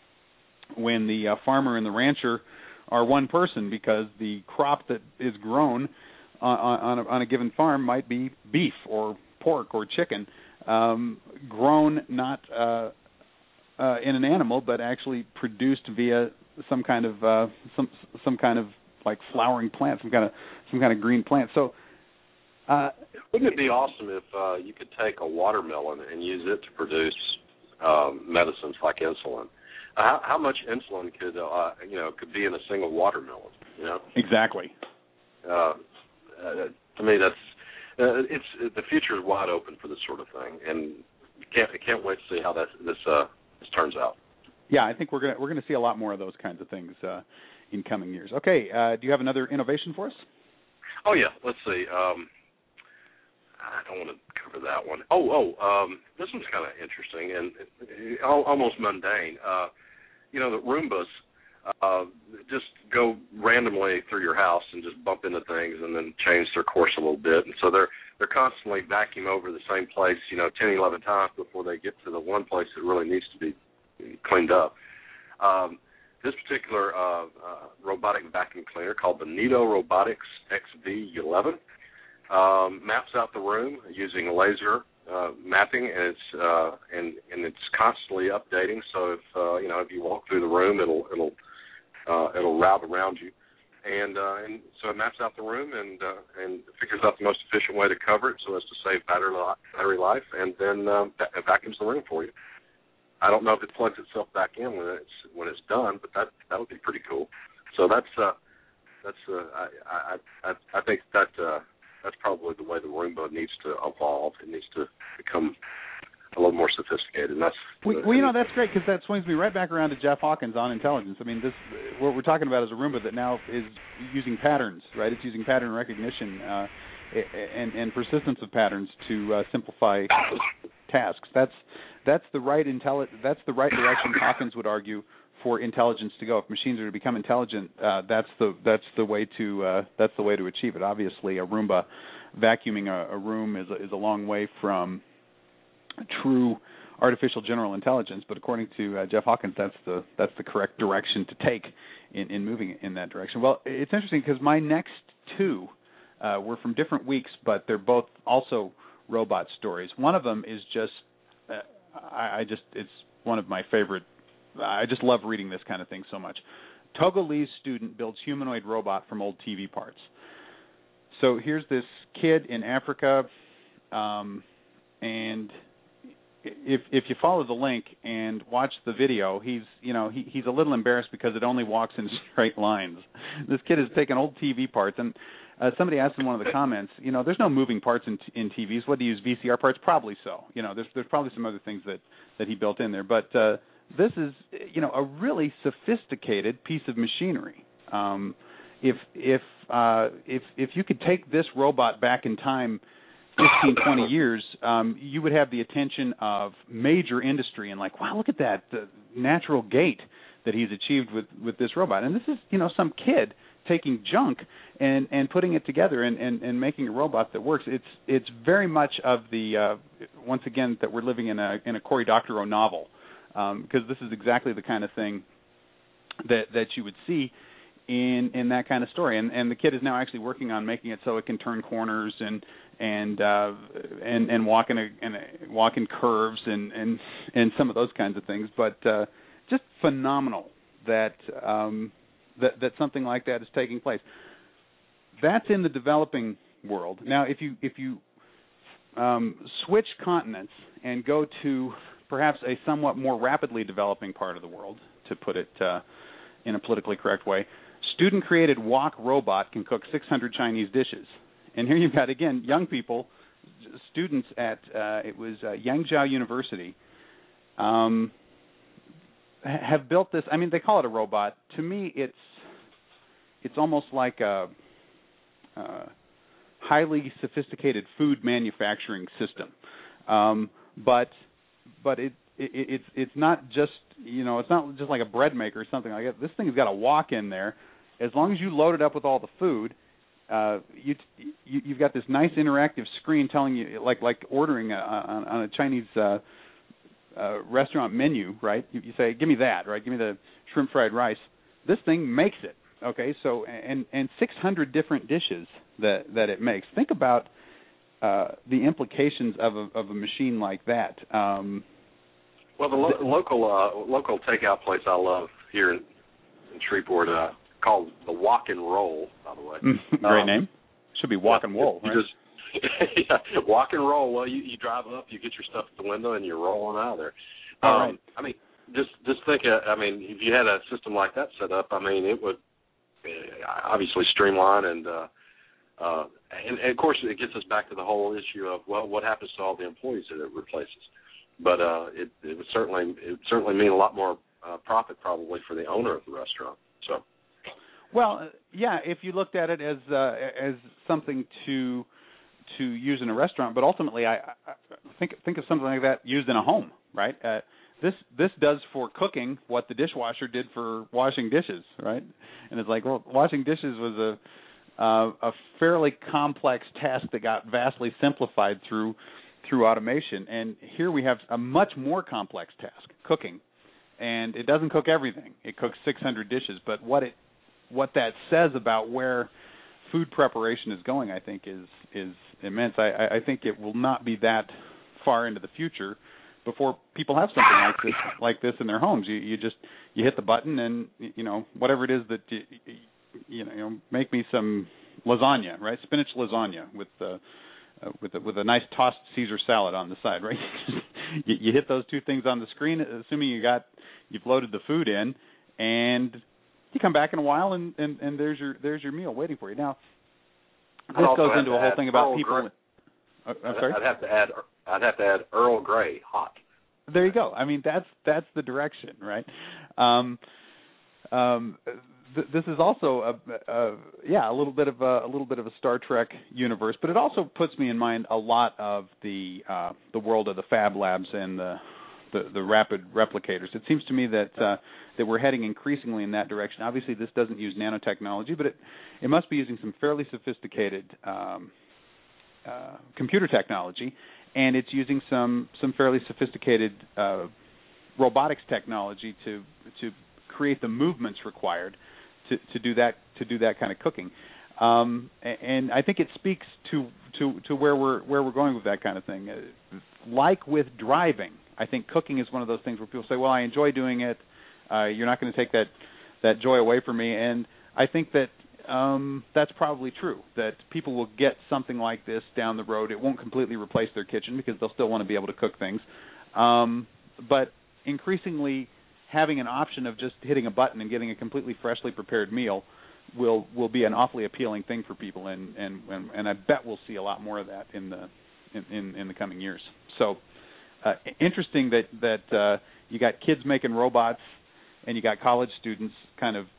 when the uh, farmer and the rancher are one person, because the crop that is grown on, on, a, on a given farm might be beef or pork or chicken, um, grown not uh, uh, in an animal, but actually produced via some kind of uh, some some kind of like flowering plant, some kind of some kind of green plant. So, uh, wouldn't it be awesome if uh, you could take a watermelon and use it to produce um, medicines like insulin? How, how much insulin could uh, you know could be in a single watermelon? You know exactly. Uh, uh, to me, that's uh, it's the future is wide open for this sort of thing, and can't can't wait to see how that this uh, this turns out. Yeah, I think we're gonna we're gonna see a lot more of those kinds of things uh, in coming years. Okay, uh, do you have another innovation for us? Oh yeah, let's see. Um, I don't want to cover that one. Oh, oh, um, this one's kind of interesting and uh, almost mundane. Uh, you know, the Roombas uh, just go randomly through your house and just bump into things and then change their course a little bit. And so they're they're constantly vacuuming over the same place, you know, ten, eleven times before they get to the one place that really needs to be cleaned up. Um, this particular uh, uh, robotic vacuum cleaner, called the Neato Robotics X V eleven, um, maps out the room using laser uh, mapping, and it's uh, and and it's constantly updating. So if uh, you know if you walk through the room, it'll it'll uh, it'll route around you, and uh, and so it maps out the room and uh, and figures out the most efficient way to cover it so as to save battery li- battery life, and then um, va- vacuums the room for you. I don't know if it plugs itself back in when it's when it's done, but that that would be pretty cool. So that's uh, that's uh, I, I I I think that uh, that's probably the way the Roomba needs to evolve. It needs to become a little more sophisticated. And that's well, well you know, that's great, because that swings me right back around to Jeff Hawkins on intelligence. I mean, this what we're talking about is a Roomba that now is using patterns, right? It's using pattern recognition uh, and, and persistence of patterns to uh, simplify tasks. That's that's the right intelli- That's the right direction. Hawkins would argue for intelligence to go. If machines are to become intelligent, uh, that's the that's the way to uh, that's the way to achieve it. Obviously, a Roomba vacuuming a, a room is a, is a long way from true artificial general intelligence, but according to uh, Jeff Hawkins, that's the that's the correct direction to take in, in moving in that direction. Well, it's interesting because my next two uh, were from different weeks, but they're both also robot stories. One of them is just uh, I, I just it's one of my favorite. I just love reading this kind of thing so much. Togolese student builds humanoid robot from old T V parts. So here's this kid in Africa, um, and if if you follow the link and watch the video, he's you know he, he's a little embarrassed because it only walks in straight lines. This kid has taken old T V parts, and uh, somebody asked in one of the comments, you know, there's no moving parts in in T Vs. What do you use, V C R parts? Probably so. You know, there's there's probably some other things that that he built in there, but uh, this is you know a really sophisticated piece of machinery. Um, if if uh, if if you could take this robot back in time fifteen, twenty years, um, you would have the attention of major industry and like, wow, look at that the natural gait that he's achieved with, with this robot. And this is, you know, some kid taking junk and, and putting it together and, and, and making a robot that works. It's it's very much of the, uh, once again, that we're living in a in a Cory Doctorow novel, um, because this is exactly the kind of thing that that you would see in in that kind of story. And and the kid is now actually working on making it so it can turn corners and and uh, and and walk in a, in a walk in curves and, and and some of those kinds of things. But uh, just phenomenal that um, that that something like that is taking place. That's in the developing world. Now, if you if you um, switch continents and go to perhaps a somewhat more rapidly developing part of the world, to put it uh, in a politically correct way, student-created wok robot can cook six hundred Chinese dishes. And here you've got, again, young people, students at, uh, it was uh, Yangzhou University, um, have built this. I mean, they call it a robot. To me, it's it's almost like a, a highly sophisticated food manufacturing system. Um, but but it, it it's it's not just you know it's not just like a bread maker or something like that. This thing's got a wok in there. As long as you load it up with all the food, uh, you, you you've got this nice interactive screen telling you like like ordering a, on, on a Chinese uh, uh, restaurant menu, right? You, you say, "Give me that," right? Give me the shrimp fried rice. This thing makes it. Okay, so and and six hundred different dishes that that it makes. Think about uh, the implications of a, of a machine like that. Um, well, the lo- local uh, local takeout place I love here in, in Shreveport, uh, called the Walk and Roll, by the way. Great um, name. Should be Walk yeah, and Roll, right? You just, yeah, walk and roll. Well, you, you drive up, you get your stuff at the window, and you're rolling out of there. All um, right. I mean, just just think. Uh, I mean, if you had a system like that set up, I mean, it would obviously streamline and, uh, uh, and, and of course, it gets us back to the whole issue of well, what happens to all the employees that it replaces? But uh, it, it would certainly it would certainly mean a lot more uh, profit probably for the owner of the restaurant. So. Well, yeah, if you looked at it as uh, as something to to use in a restaurant, but ultimately, I, I think think of something like that used in a home, right? Uh, this this does for cooking what the dishwasher did for washing dishes, right? And it's like, well, washing dishes was a uh, a fairly complex task that got vastly simplified through through automation, and here we have a much more complex task, cooking, and it doesn't cook everything. It cooks six hundred dishes, but what it what that says about where food preparation is going, I think, is is immense. I, I think it will not be that far into the future before people have something like this, like this in their homes. You you just you hit the button and you know whatever it is that you, you know, you know make me some lasagna, right? Spinach lasagna with uh, uh, with a, with a nice tossed Caesar salad on the side, right? you, you hit those two things on the screen, assuming you got you've loaded the food in, and you come back in a while, and, and, and there's your there's your meal waiting for you. Now, this goes into a whole thing about Earl people. Uh, I'm sorry. I'd have to add. I'd have to add Earl Grey hot. There you go. I mean, that's that's the direction, right? Um, um, th- this is also a, a yeah a little bit of a, a little bit of a Star Trek universe, but it also puts me in mind a lot of the uh, the world of the Fab Labs and the the, the rapid replicators. It seems to me that uh, that we're heading increasingly in that direction. Obviously, this doesn't use nanotechnology, but it it must be using some fairly sophisticated um, uh, computer technology, and it's using some some fairly sophisticated uh, robotics technology to to create the movements required to, to do that to do that kind of cooking. Um, and I think it speaks to, to, to where we're where we're going with that kind of thing. Uh, like with driving, I think cooking is one of those things where people say, "Well, I enjoy doing it. Uh, you're not going to take that that joy away from me." And I think that um, that's probably true. That people will get something like this down the road. It won't completely replace their kitchen because they'll still want to be able to cook things. Um, but increasingly, having an option of just hitting a button and getting a completely freshly prepared meal will will be an awfully appealing thing for people, and and and, and I bet we'll see a lot more of that in the in, in, in the coming years. So uh, interesting that that uh, you got kids making robots, and you got college students kind of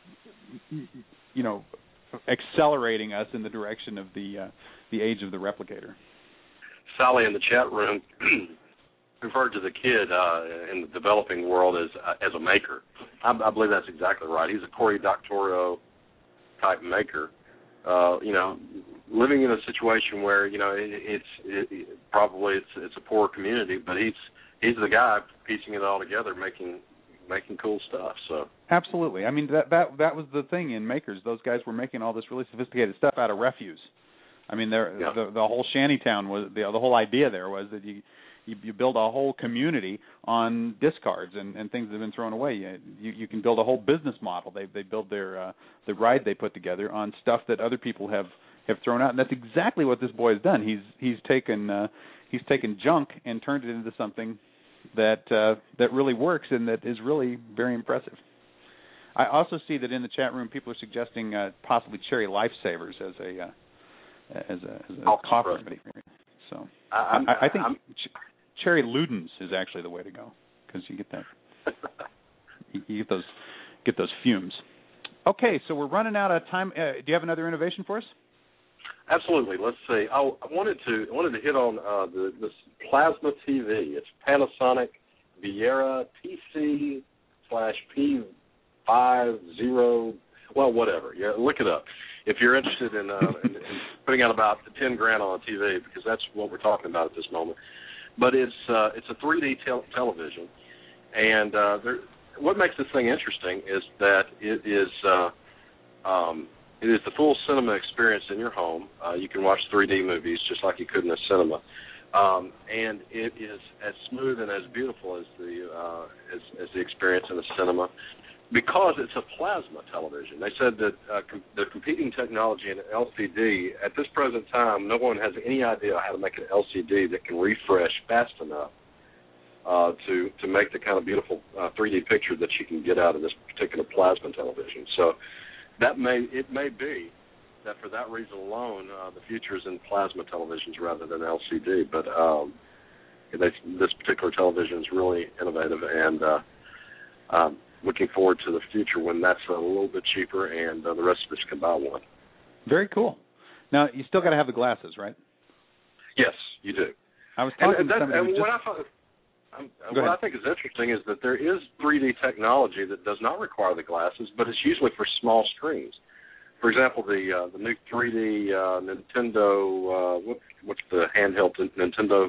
you know accelerating us in the direction of the uh, the age of the replicator. Sally in the chat room referred to the kid uh, in the developing world as uh, as a maker. I, I believe that's exactly right. He's a Cory Doctorow type maker. Uh, you know, living in a situation where you know it, it's it, probably it's it's a poor community, but he's he's the guy piecing it all together, making making cool stuff. So absolutely. I mean that that that was the thing in Makers. Those guys were making all this really sophisticated stuff out of refuse. I mean, there yeah. the the whole shantytown was the the whole idea there was that you. You, you build a whole community on discards and, and things that have been thrown away. You, you, you can build a whole business model. They they build their uh, the ride they put together on stuff that other people have, have thrown out, and that's exactly what this boy has done. He's he's taken uh, he's taken junk and turned it into something that uh, that really works and that is really very impressive. I also see that in the chat room people are suggesting uh, possibly cherry lifesavers as a uh, as a, as a coffee remedy. So I, I, I think. I'm, Cherry Ludens is actually the way to go because you get that you, you get those get those fumes. Okay, so we're running out of time. Uh, do you have another innovation for us? Absolutely. Let's see. I, I wanted to I wanted to hit on uh, the this plasma T V. It's Panasonic Viera T C slash P five zero. Well, whatever. Yeah, look it up if you're interested in, uh, in, in putting out about ten grand on a T V because that's what we're talking about at this moment. But it's uh, it's a three D tel- television, and uh, there, what makes this thing interesting is that it is uh, um, it is the full cinema experience in your home. Uh, you can watch three D movies just like you could in a cinema, um, and it is as smooth and as beautiful as the uh, as, as the experience in the cinema. Because it's a plasma television. They said that uh, com- the competing technology in L C D, at this present time, no one has any idea how to make an L C D that can refresh fast enough uh, to to make the kind of beautiful uh, three D picture that you can get out of this particular plasma television. So that may it may be that for that reason alone, uh, the future is in plasma televisions rather than L C D. But um, they, this particular television is really innovative and uh, um, looking forward to the future when that's a little bit cheaper and uh, the rest of us can buy one. Very cool. Now, you still got to have the glasses, right? Yes, you do. I was talking and, to somebody and just... what, I, thought, um, what I think is interesting is that there is three D technology that does not require the glasses, but it's usually for small screens. For example, the uh, the new three D uh, Nintendo, uh, what, what's the handheld Nintendo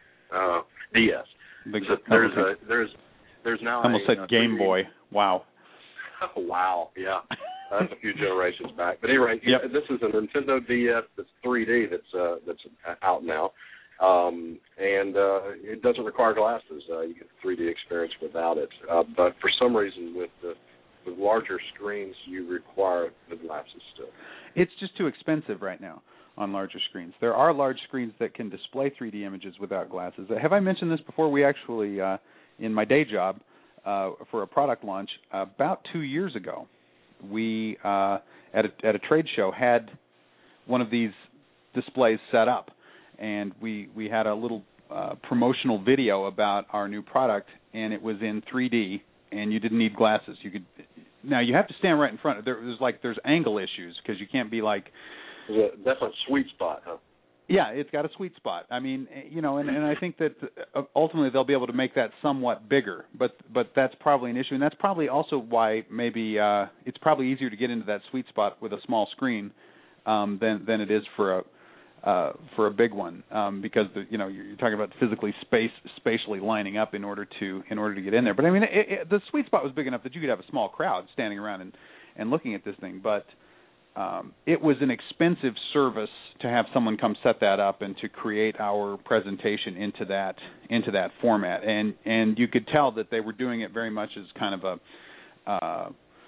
uh, D S? The, so there's a there's there's now I almost a, said a Game Boy. Wow. Oh, wow, yeah. That's a few generations back. But anyway, yep. This is a Nintendo D S that's three D that's uh, that's out now. Um, and uh, it doesn't require glasses. Uh, you get the three D experience without it. Uh, but for some reason, with the with larger screens, you require the glasses still. It's just too expensive right now on larger screens. There are large screens that can display three D images without glasses. Have I mentioned this before? We actually... Uh, in my day job, uh, for a product launch about two years ago, we uh, at a, at a trade show had one of these displays set up, and we we had a little uh, promotional video about our new product, and it was in three D, and you didn't need glasses. You could now you have to stand right in front. There, there's like there's angle issues because you can't be like. There's a definite sweet spot, huh? Yeah, it's got a sweet spot. I mean, you know, and, and I think that ultimately they'll be able to make that somewhat bigger, but but that's probably an issue, and that's probably also why maybe uh, it's probably easier to get into that sweet spot with a small screen um, than than it is for a uh, for a big one, um, because the, you know you're talking about physically space spatially lining up in order to in order to get in there. But I mean, it, it, the sweet spot was big enough that you could have a small crowd standing around and, and looking at this thing, but. Um, it was an expensive service to have someone come set that up and to create our presentation into that into that format, and and you could tell that they were doing it very much as kind of a uh,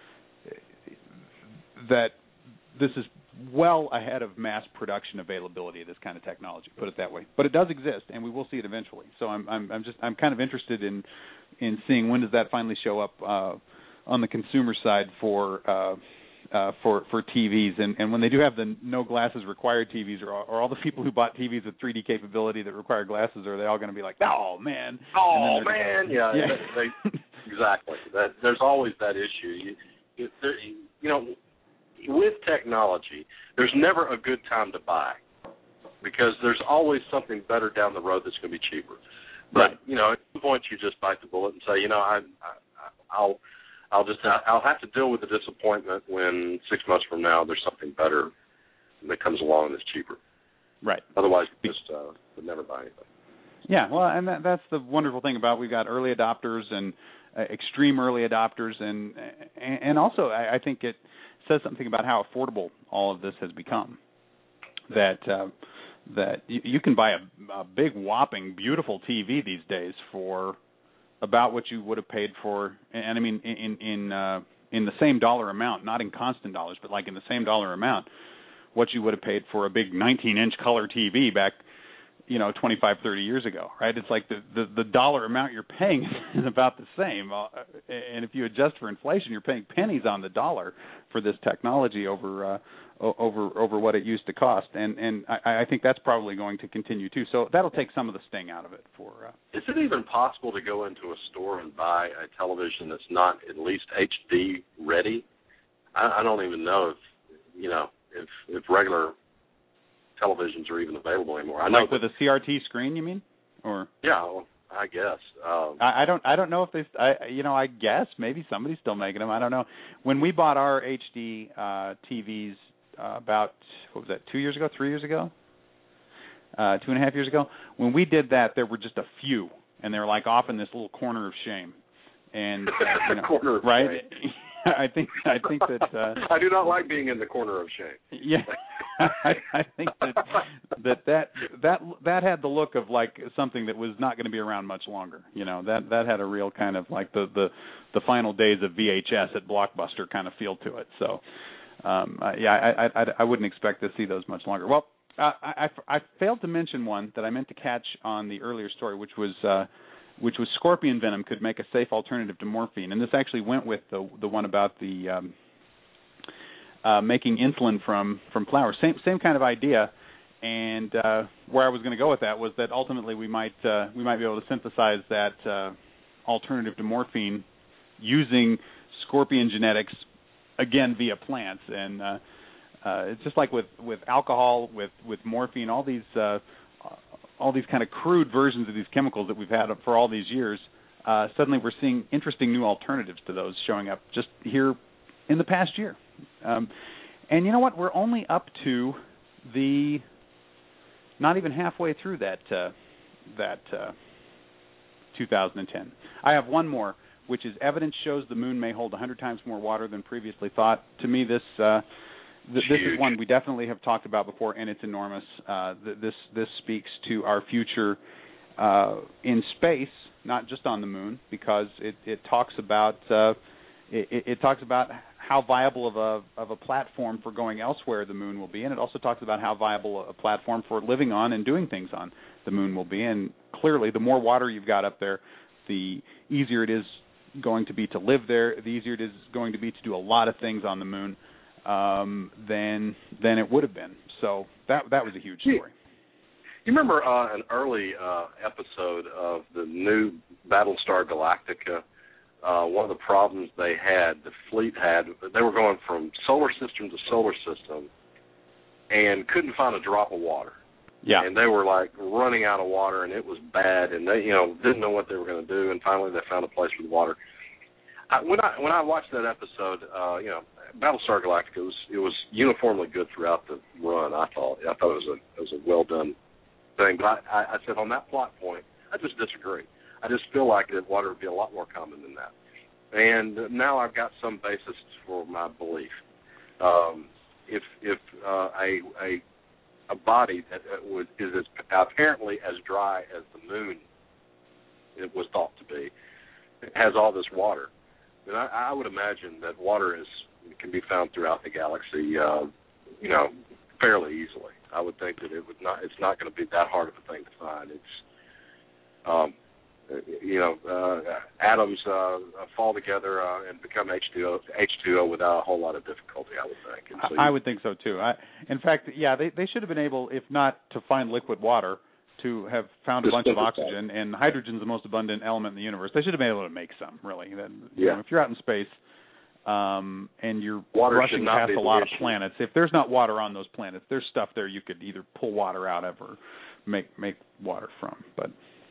that this is well ahead of mass production availability of this kind of technology. Put it that way, but it does exist, and we will see it eventually. So I'm I'm, I'm just I'm kind of interested in in seeing when does that finally show up uh, on the consumer side for. Uh, Uh, for for T Vs, and, and when they do have the no glasses required T Vs, or, or all the people who bought T Vs with three D capability that require glasses, are they all going to be like, oh man, oh man, just, yeah, yeah. They, they, exactly. That there's always that issue. You, you, there, you know, with technology, there's never a good time to buy because there's always something better down the road that's going to be cheaper. But right. you know, at some point you just bite the bullet and say, you know, I, I I'll. I'll just I'll have to deal with the disappointment when six months from now there's something better that comes along that's cheaper. Right. Otherwise, we just uh, would never buy anything. Yeah. Well, and that, that's the wonderful thing about we've got early adopters and uh, extreme early adopters, and and also I, I think it says something about how affordable all of this has become. That uh, that you, you can buy a, a big, whopping, beautiful T V these days for about what you would have paid for, and I mean in in uh, in the same dollar amount, not in constant dollars, but like in the same dollar amount, what you would have paid for a big nineteen inch color T V back, you know, twenty-five, thirty years ago, right? It's like the, the, the dollar amount you're paying is about the same, uh, and if you adjust for inflation, you're paying pennies on the dollar for this technology over uh, over over what it used to cost, and and I, I think that's probably going to continue too. So that'll take some of the sting out of it. For uh, is it even possible to go into a store and buy a television that's not at least H D ready? I, I don't even know if you know if if regular televisions are even available anymore. I know like with a C R T screen, you mean? Or yeah, well, I guess. Um, I, I don't. I don't know if they. I, you know, I guess maybe somebody's still making them. I don't know. When we bought our H D uh, T Vs. Uh, about, what was that, two years ago, three years ago, uh, two and a half years ago. When we did that, there were just a few, and they were like off in this little corner of shame. And uh, you know, corner of right? shame. I think I think that uh, I do not like being in the corner of shame. Yeah, I, I think that that that that that had the look of like something that was not going to be around much longer. You know, that that had a real kind of like the the the final days of V H S at Blockbuster kind of feel to it. So. Um, uh, yeah, I, I, I wouldn't expect to see those much longer. Well, uh, I, I, I failed to mention one that I meant to catch on the earlier story, which was uh, which was scorpion venom could make a safe alternative to morphine, and this actually went with the the one about the um, uh, making insulin from from flowers. Same same kind of idea, and uh, where I was going to go with that was that ultimately we might uh, we might be able to synthesize that uh, alternative to morphine using scorpion genetics. Again, via plants, and uh, uh, it's just like with, with alcohol, with, with morphine, all these uh, all these kind of crude versions of these chemicals that we've had for all these years. Uh, suddenly, we're seeing interesting new alternatives to those showing up just here in the past year. Um, and you know what? We're only up to the not even halfway through that uh, that uh, two thousand ten. I have one more, which is evidence shows the moon may hold one hundred times more water than previously thought. To me, this uh, th- this is one we definitely have talked about before, and it's enormous. Uh, th- this this speaks to our future uh, in space, not just on the moon, because it, it talks about uh, it, it talks about how viable of a of a platform for going elsewhere the moon will be, and it also talks about how viable a platform for living on and doing things on the moon will be. And clearly, the more water you've got up there, the easier it is going to be to live there, the easier it is going to be to do a lot of things on the moon um, than than it would have been. So that that was a huge story. You remember uh, an early uh, episode of the new Battlestar Galactica uh, one of the problems they had, the fleet had, they were going from solar system to solar system and couldn't find a drop of water. Yeah. And they were, like, running out of water, and it was bad, and they, you know, didn't know what they were going to do, and finally they found a place with water. I, when I when I watched that episode, uh, you know, Battlestar Galactica, it was, it was uniformly good throughout the run, I thought. I thought it was a, it was a well-done thing. But I, I, I said on that plot point, I just disagree. I just feel like that water would be a lot more common than that. And now I've got some basis for my belief. Um, if if uh, a, a a body that was, is as, apparently as dry as the moon it was thought to be, has all this water, then I, I would imagine that water is can be found throughout the galaxy, uh, you know, fairly easily. I would think that it would not. It's not going to be that hard of a thing to find. It's, um, you know, uh, atoms uh, fall together uh, and become H two O, H two O without a whole lot of difficulty, I would think. And so I you, would think so, too. I, in fact, yeah, they, they should have been able, if not to find liquid water, to have found a bunch of oxygen, and hydrogen's the most abundant element in the universe. They should have been able to make some, really. Then, yeah. You know, if you're out in space um, and you're water rushing past a lot of issue. planets, if there's not water on those planets, there's stuff there you could either pull water out of or make make water from. But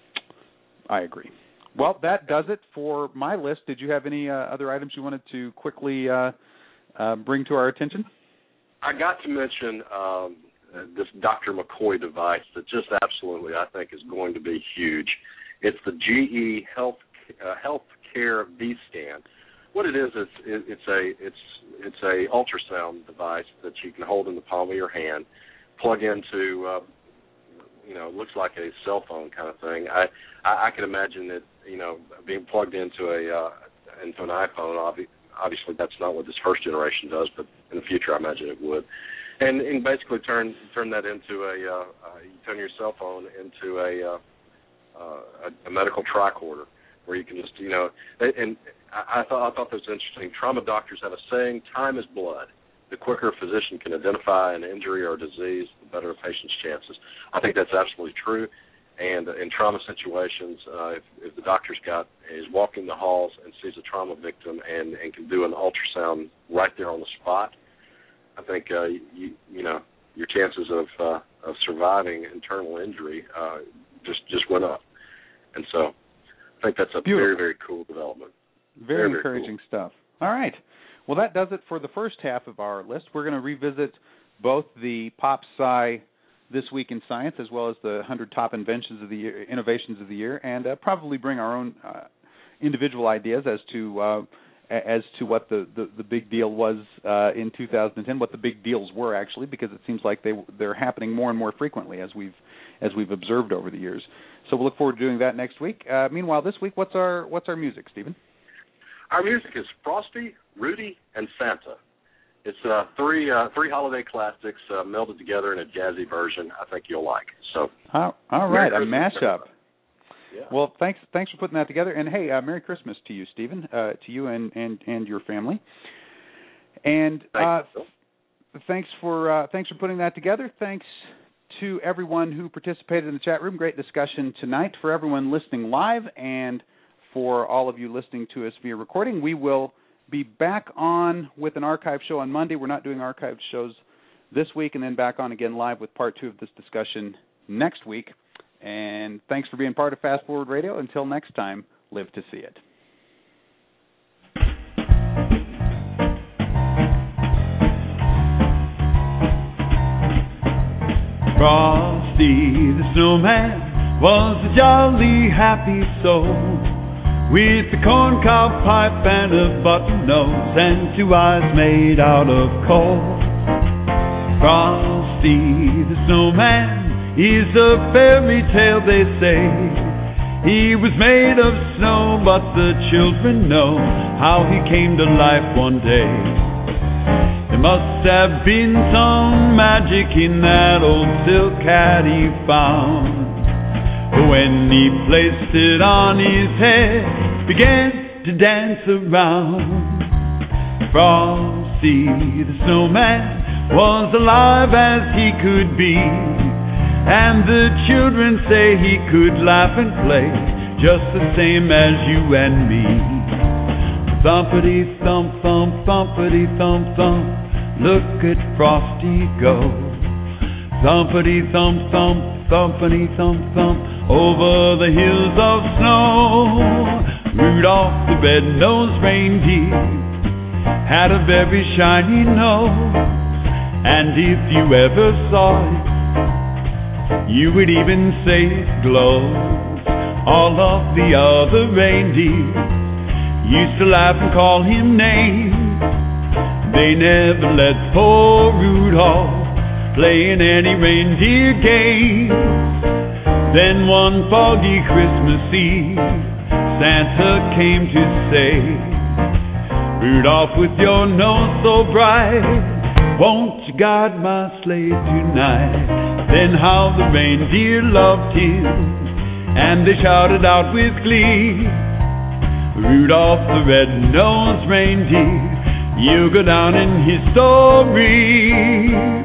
I agree. Well, that does it for my list. Did you have any uh, other items you wanted to quickly uh, uh, bring to our attention? I got to mention um, this Doctor McCoy device that just absolutely, I think, is going to be huge. It's the G E Health uh, Healthcare V-Scan. What it is, it's it's a it's it's a ultrasound device that you can hold in the palm of your hand, plug into. Uh, You know, it looks like a cell phone kind of thing. I, I, I can imagine it, you know, being plugged into a uh, into an iPhone. Obvi- obviously, that's not what this first generation does, but in the future, I imagine it would. And, and basically, turn turn that into a uh, uh, you turn your cell phone into a, uh, uh, a a medical tricorder, where you can just, you know, and I, I thought I thought that was interesting. Trauma doctors have a saying: "Time is blood." The quicker a physician can identify an injury or a disease, the better a patient's chances. I think that's absolutely true. And in trauma situations, uh, if, if the doctor's got is walking the halls and sees a trauma victim and, and can do an ultrasound right there on the spot, I think uh, you you know your chances of uh, of surviving internal injury uh, just just went up. And so I think that's a Beautiful. very very cool development. Very, very, very encouraging cool. stuff. All right. Well, that does it for the first half of our list. We're going to revisit both the Pop Sci This Week in Science as well as the one hundred top inventions of the year, innovations of the year, and uh, probably bring our own uh, individual ideas as to uh, as to what the, the, the big deal was uh, in two thousand ten, what the big deals were actually, because it seems like they they're happening more and more frequently as we've as we've observed over the years. So we'll look forward to doing that next week. Uh, meanwhile, this week, what's our what's our music, Stephen? Our music is Frosty, Rudy, and Santa. It's uh, three uh, three holiday classics uh, melded together in a jazzy version. I think you'll like. So, all, all right, a mashup. Yeah. Well, thanks thanks for putting that together. And hey, uh, Merry Christmas to you, Stephen, uh, to you and, and, and your family. And uh, thanks, thanks for uh, thanks for putting that together. Thanks to everyone who participated in the chat room. Great discussion tonight. For everyone listening live and for all of you listening to us via recording, we will be back on with an archive show on Monday. We're not doing archived shows this week, and then back on again live with part two of this discussion next week. And thanks for being part of Fast Forward Radio. Until next time, live to see it. Frosty the Snowman was a jolly happy soul, with a corncob pipe and a button nose and two eyes made out of coal. Frosty the Snowman is a fairy tale, they say. He was made of snow, but the children know how he came to life one day. There must have been some magic in that old silk hat he found. When he placed it on his head, began to dance around. Frosty the Snowman was alive as he could be, and the children say he could laugh and play just the same as you and me. Thumpity thump thump, thumpity thump thump, look at Frosty go. Thumpity thump thump, thumpity thump thump, over the hills of snow. Rudolph the red-nosed reindeer had a very shiny nose, and if you ever saw it, you would even say it glows. All of the other reindeer used to laugh and call him names. They never let poor Rudolph play in any reindeer game. Then one foggy Christmas Eve, Santa came to say, Rudolph, with your nose so bright, won't you guide my sleigh tonight? Then how the reindeer loved him, and they shouted out with glee, Rudolph the red-nosed reindeer, you'll go down in history.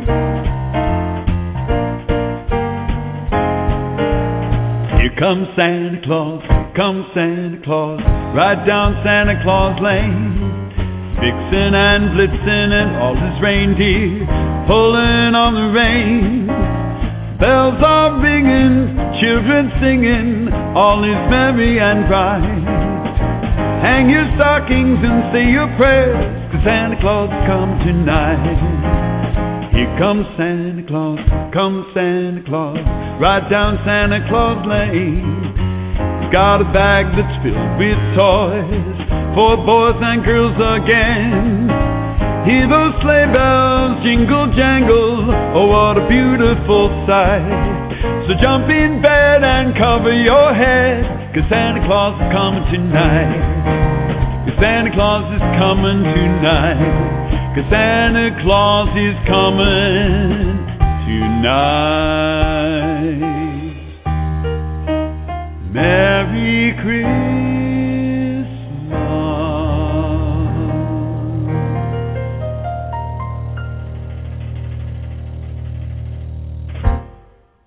Here comes Santa Claus, here comes Santa Claus, right down Santa Claus Lane. Vixen and Blitzen and all his reindeer pulling on the reins. Bells are ringing, children singing, all is merry and bright. Hang your stockings and say your prayers, 'cause Santa Claus is coming tonight. Here comes Santa Claus, here comes Santa Claus, right down Santa Claus Lane. He's got a bag that's filled with toys for boys and girls again. Hear those sleigh bells jingle jangle, oh what a beautiful sight. So jump in bed and cover your head, 'cause Santa Claus is coming tonight. 'Cause Santa Claus is coming tonight. 'Cause Santa Claus is coming tonight.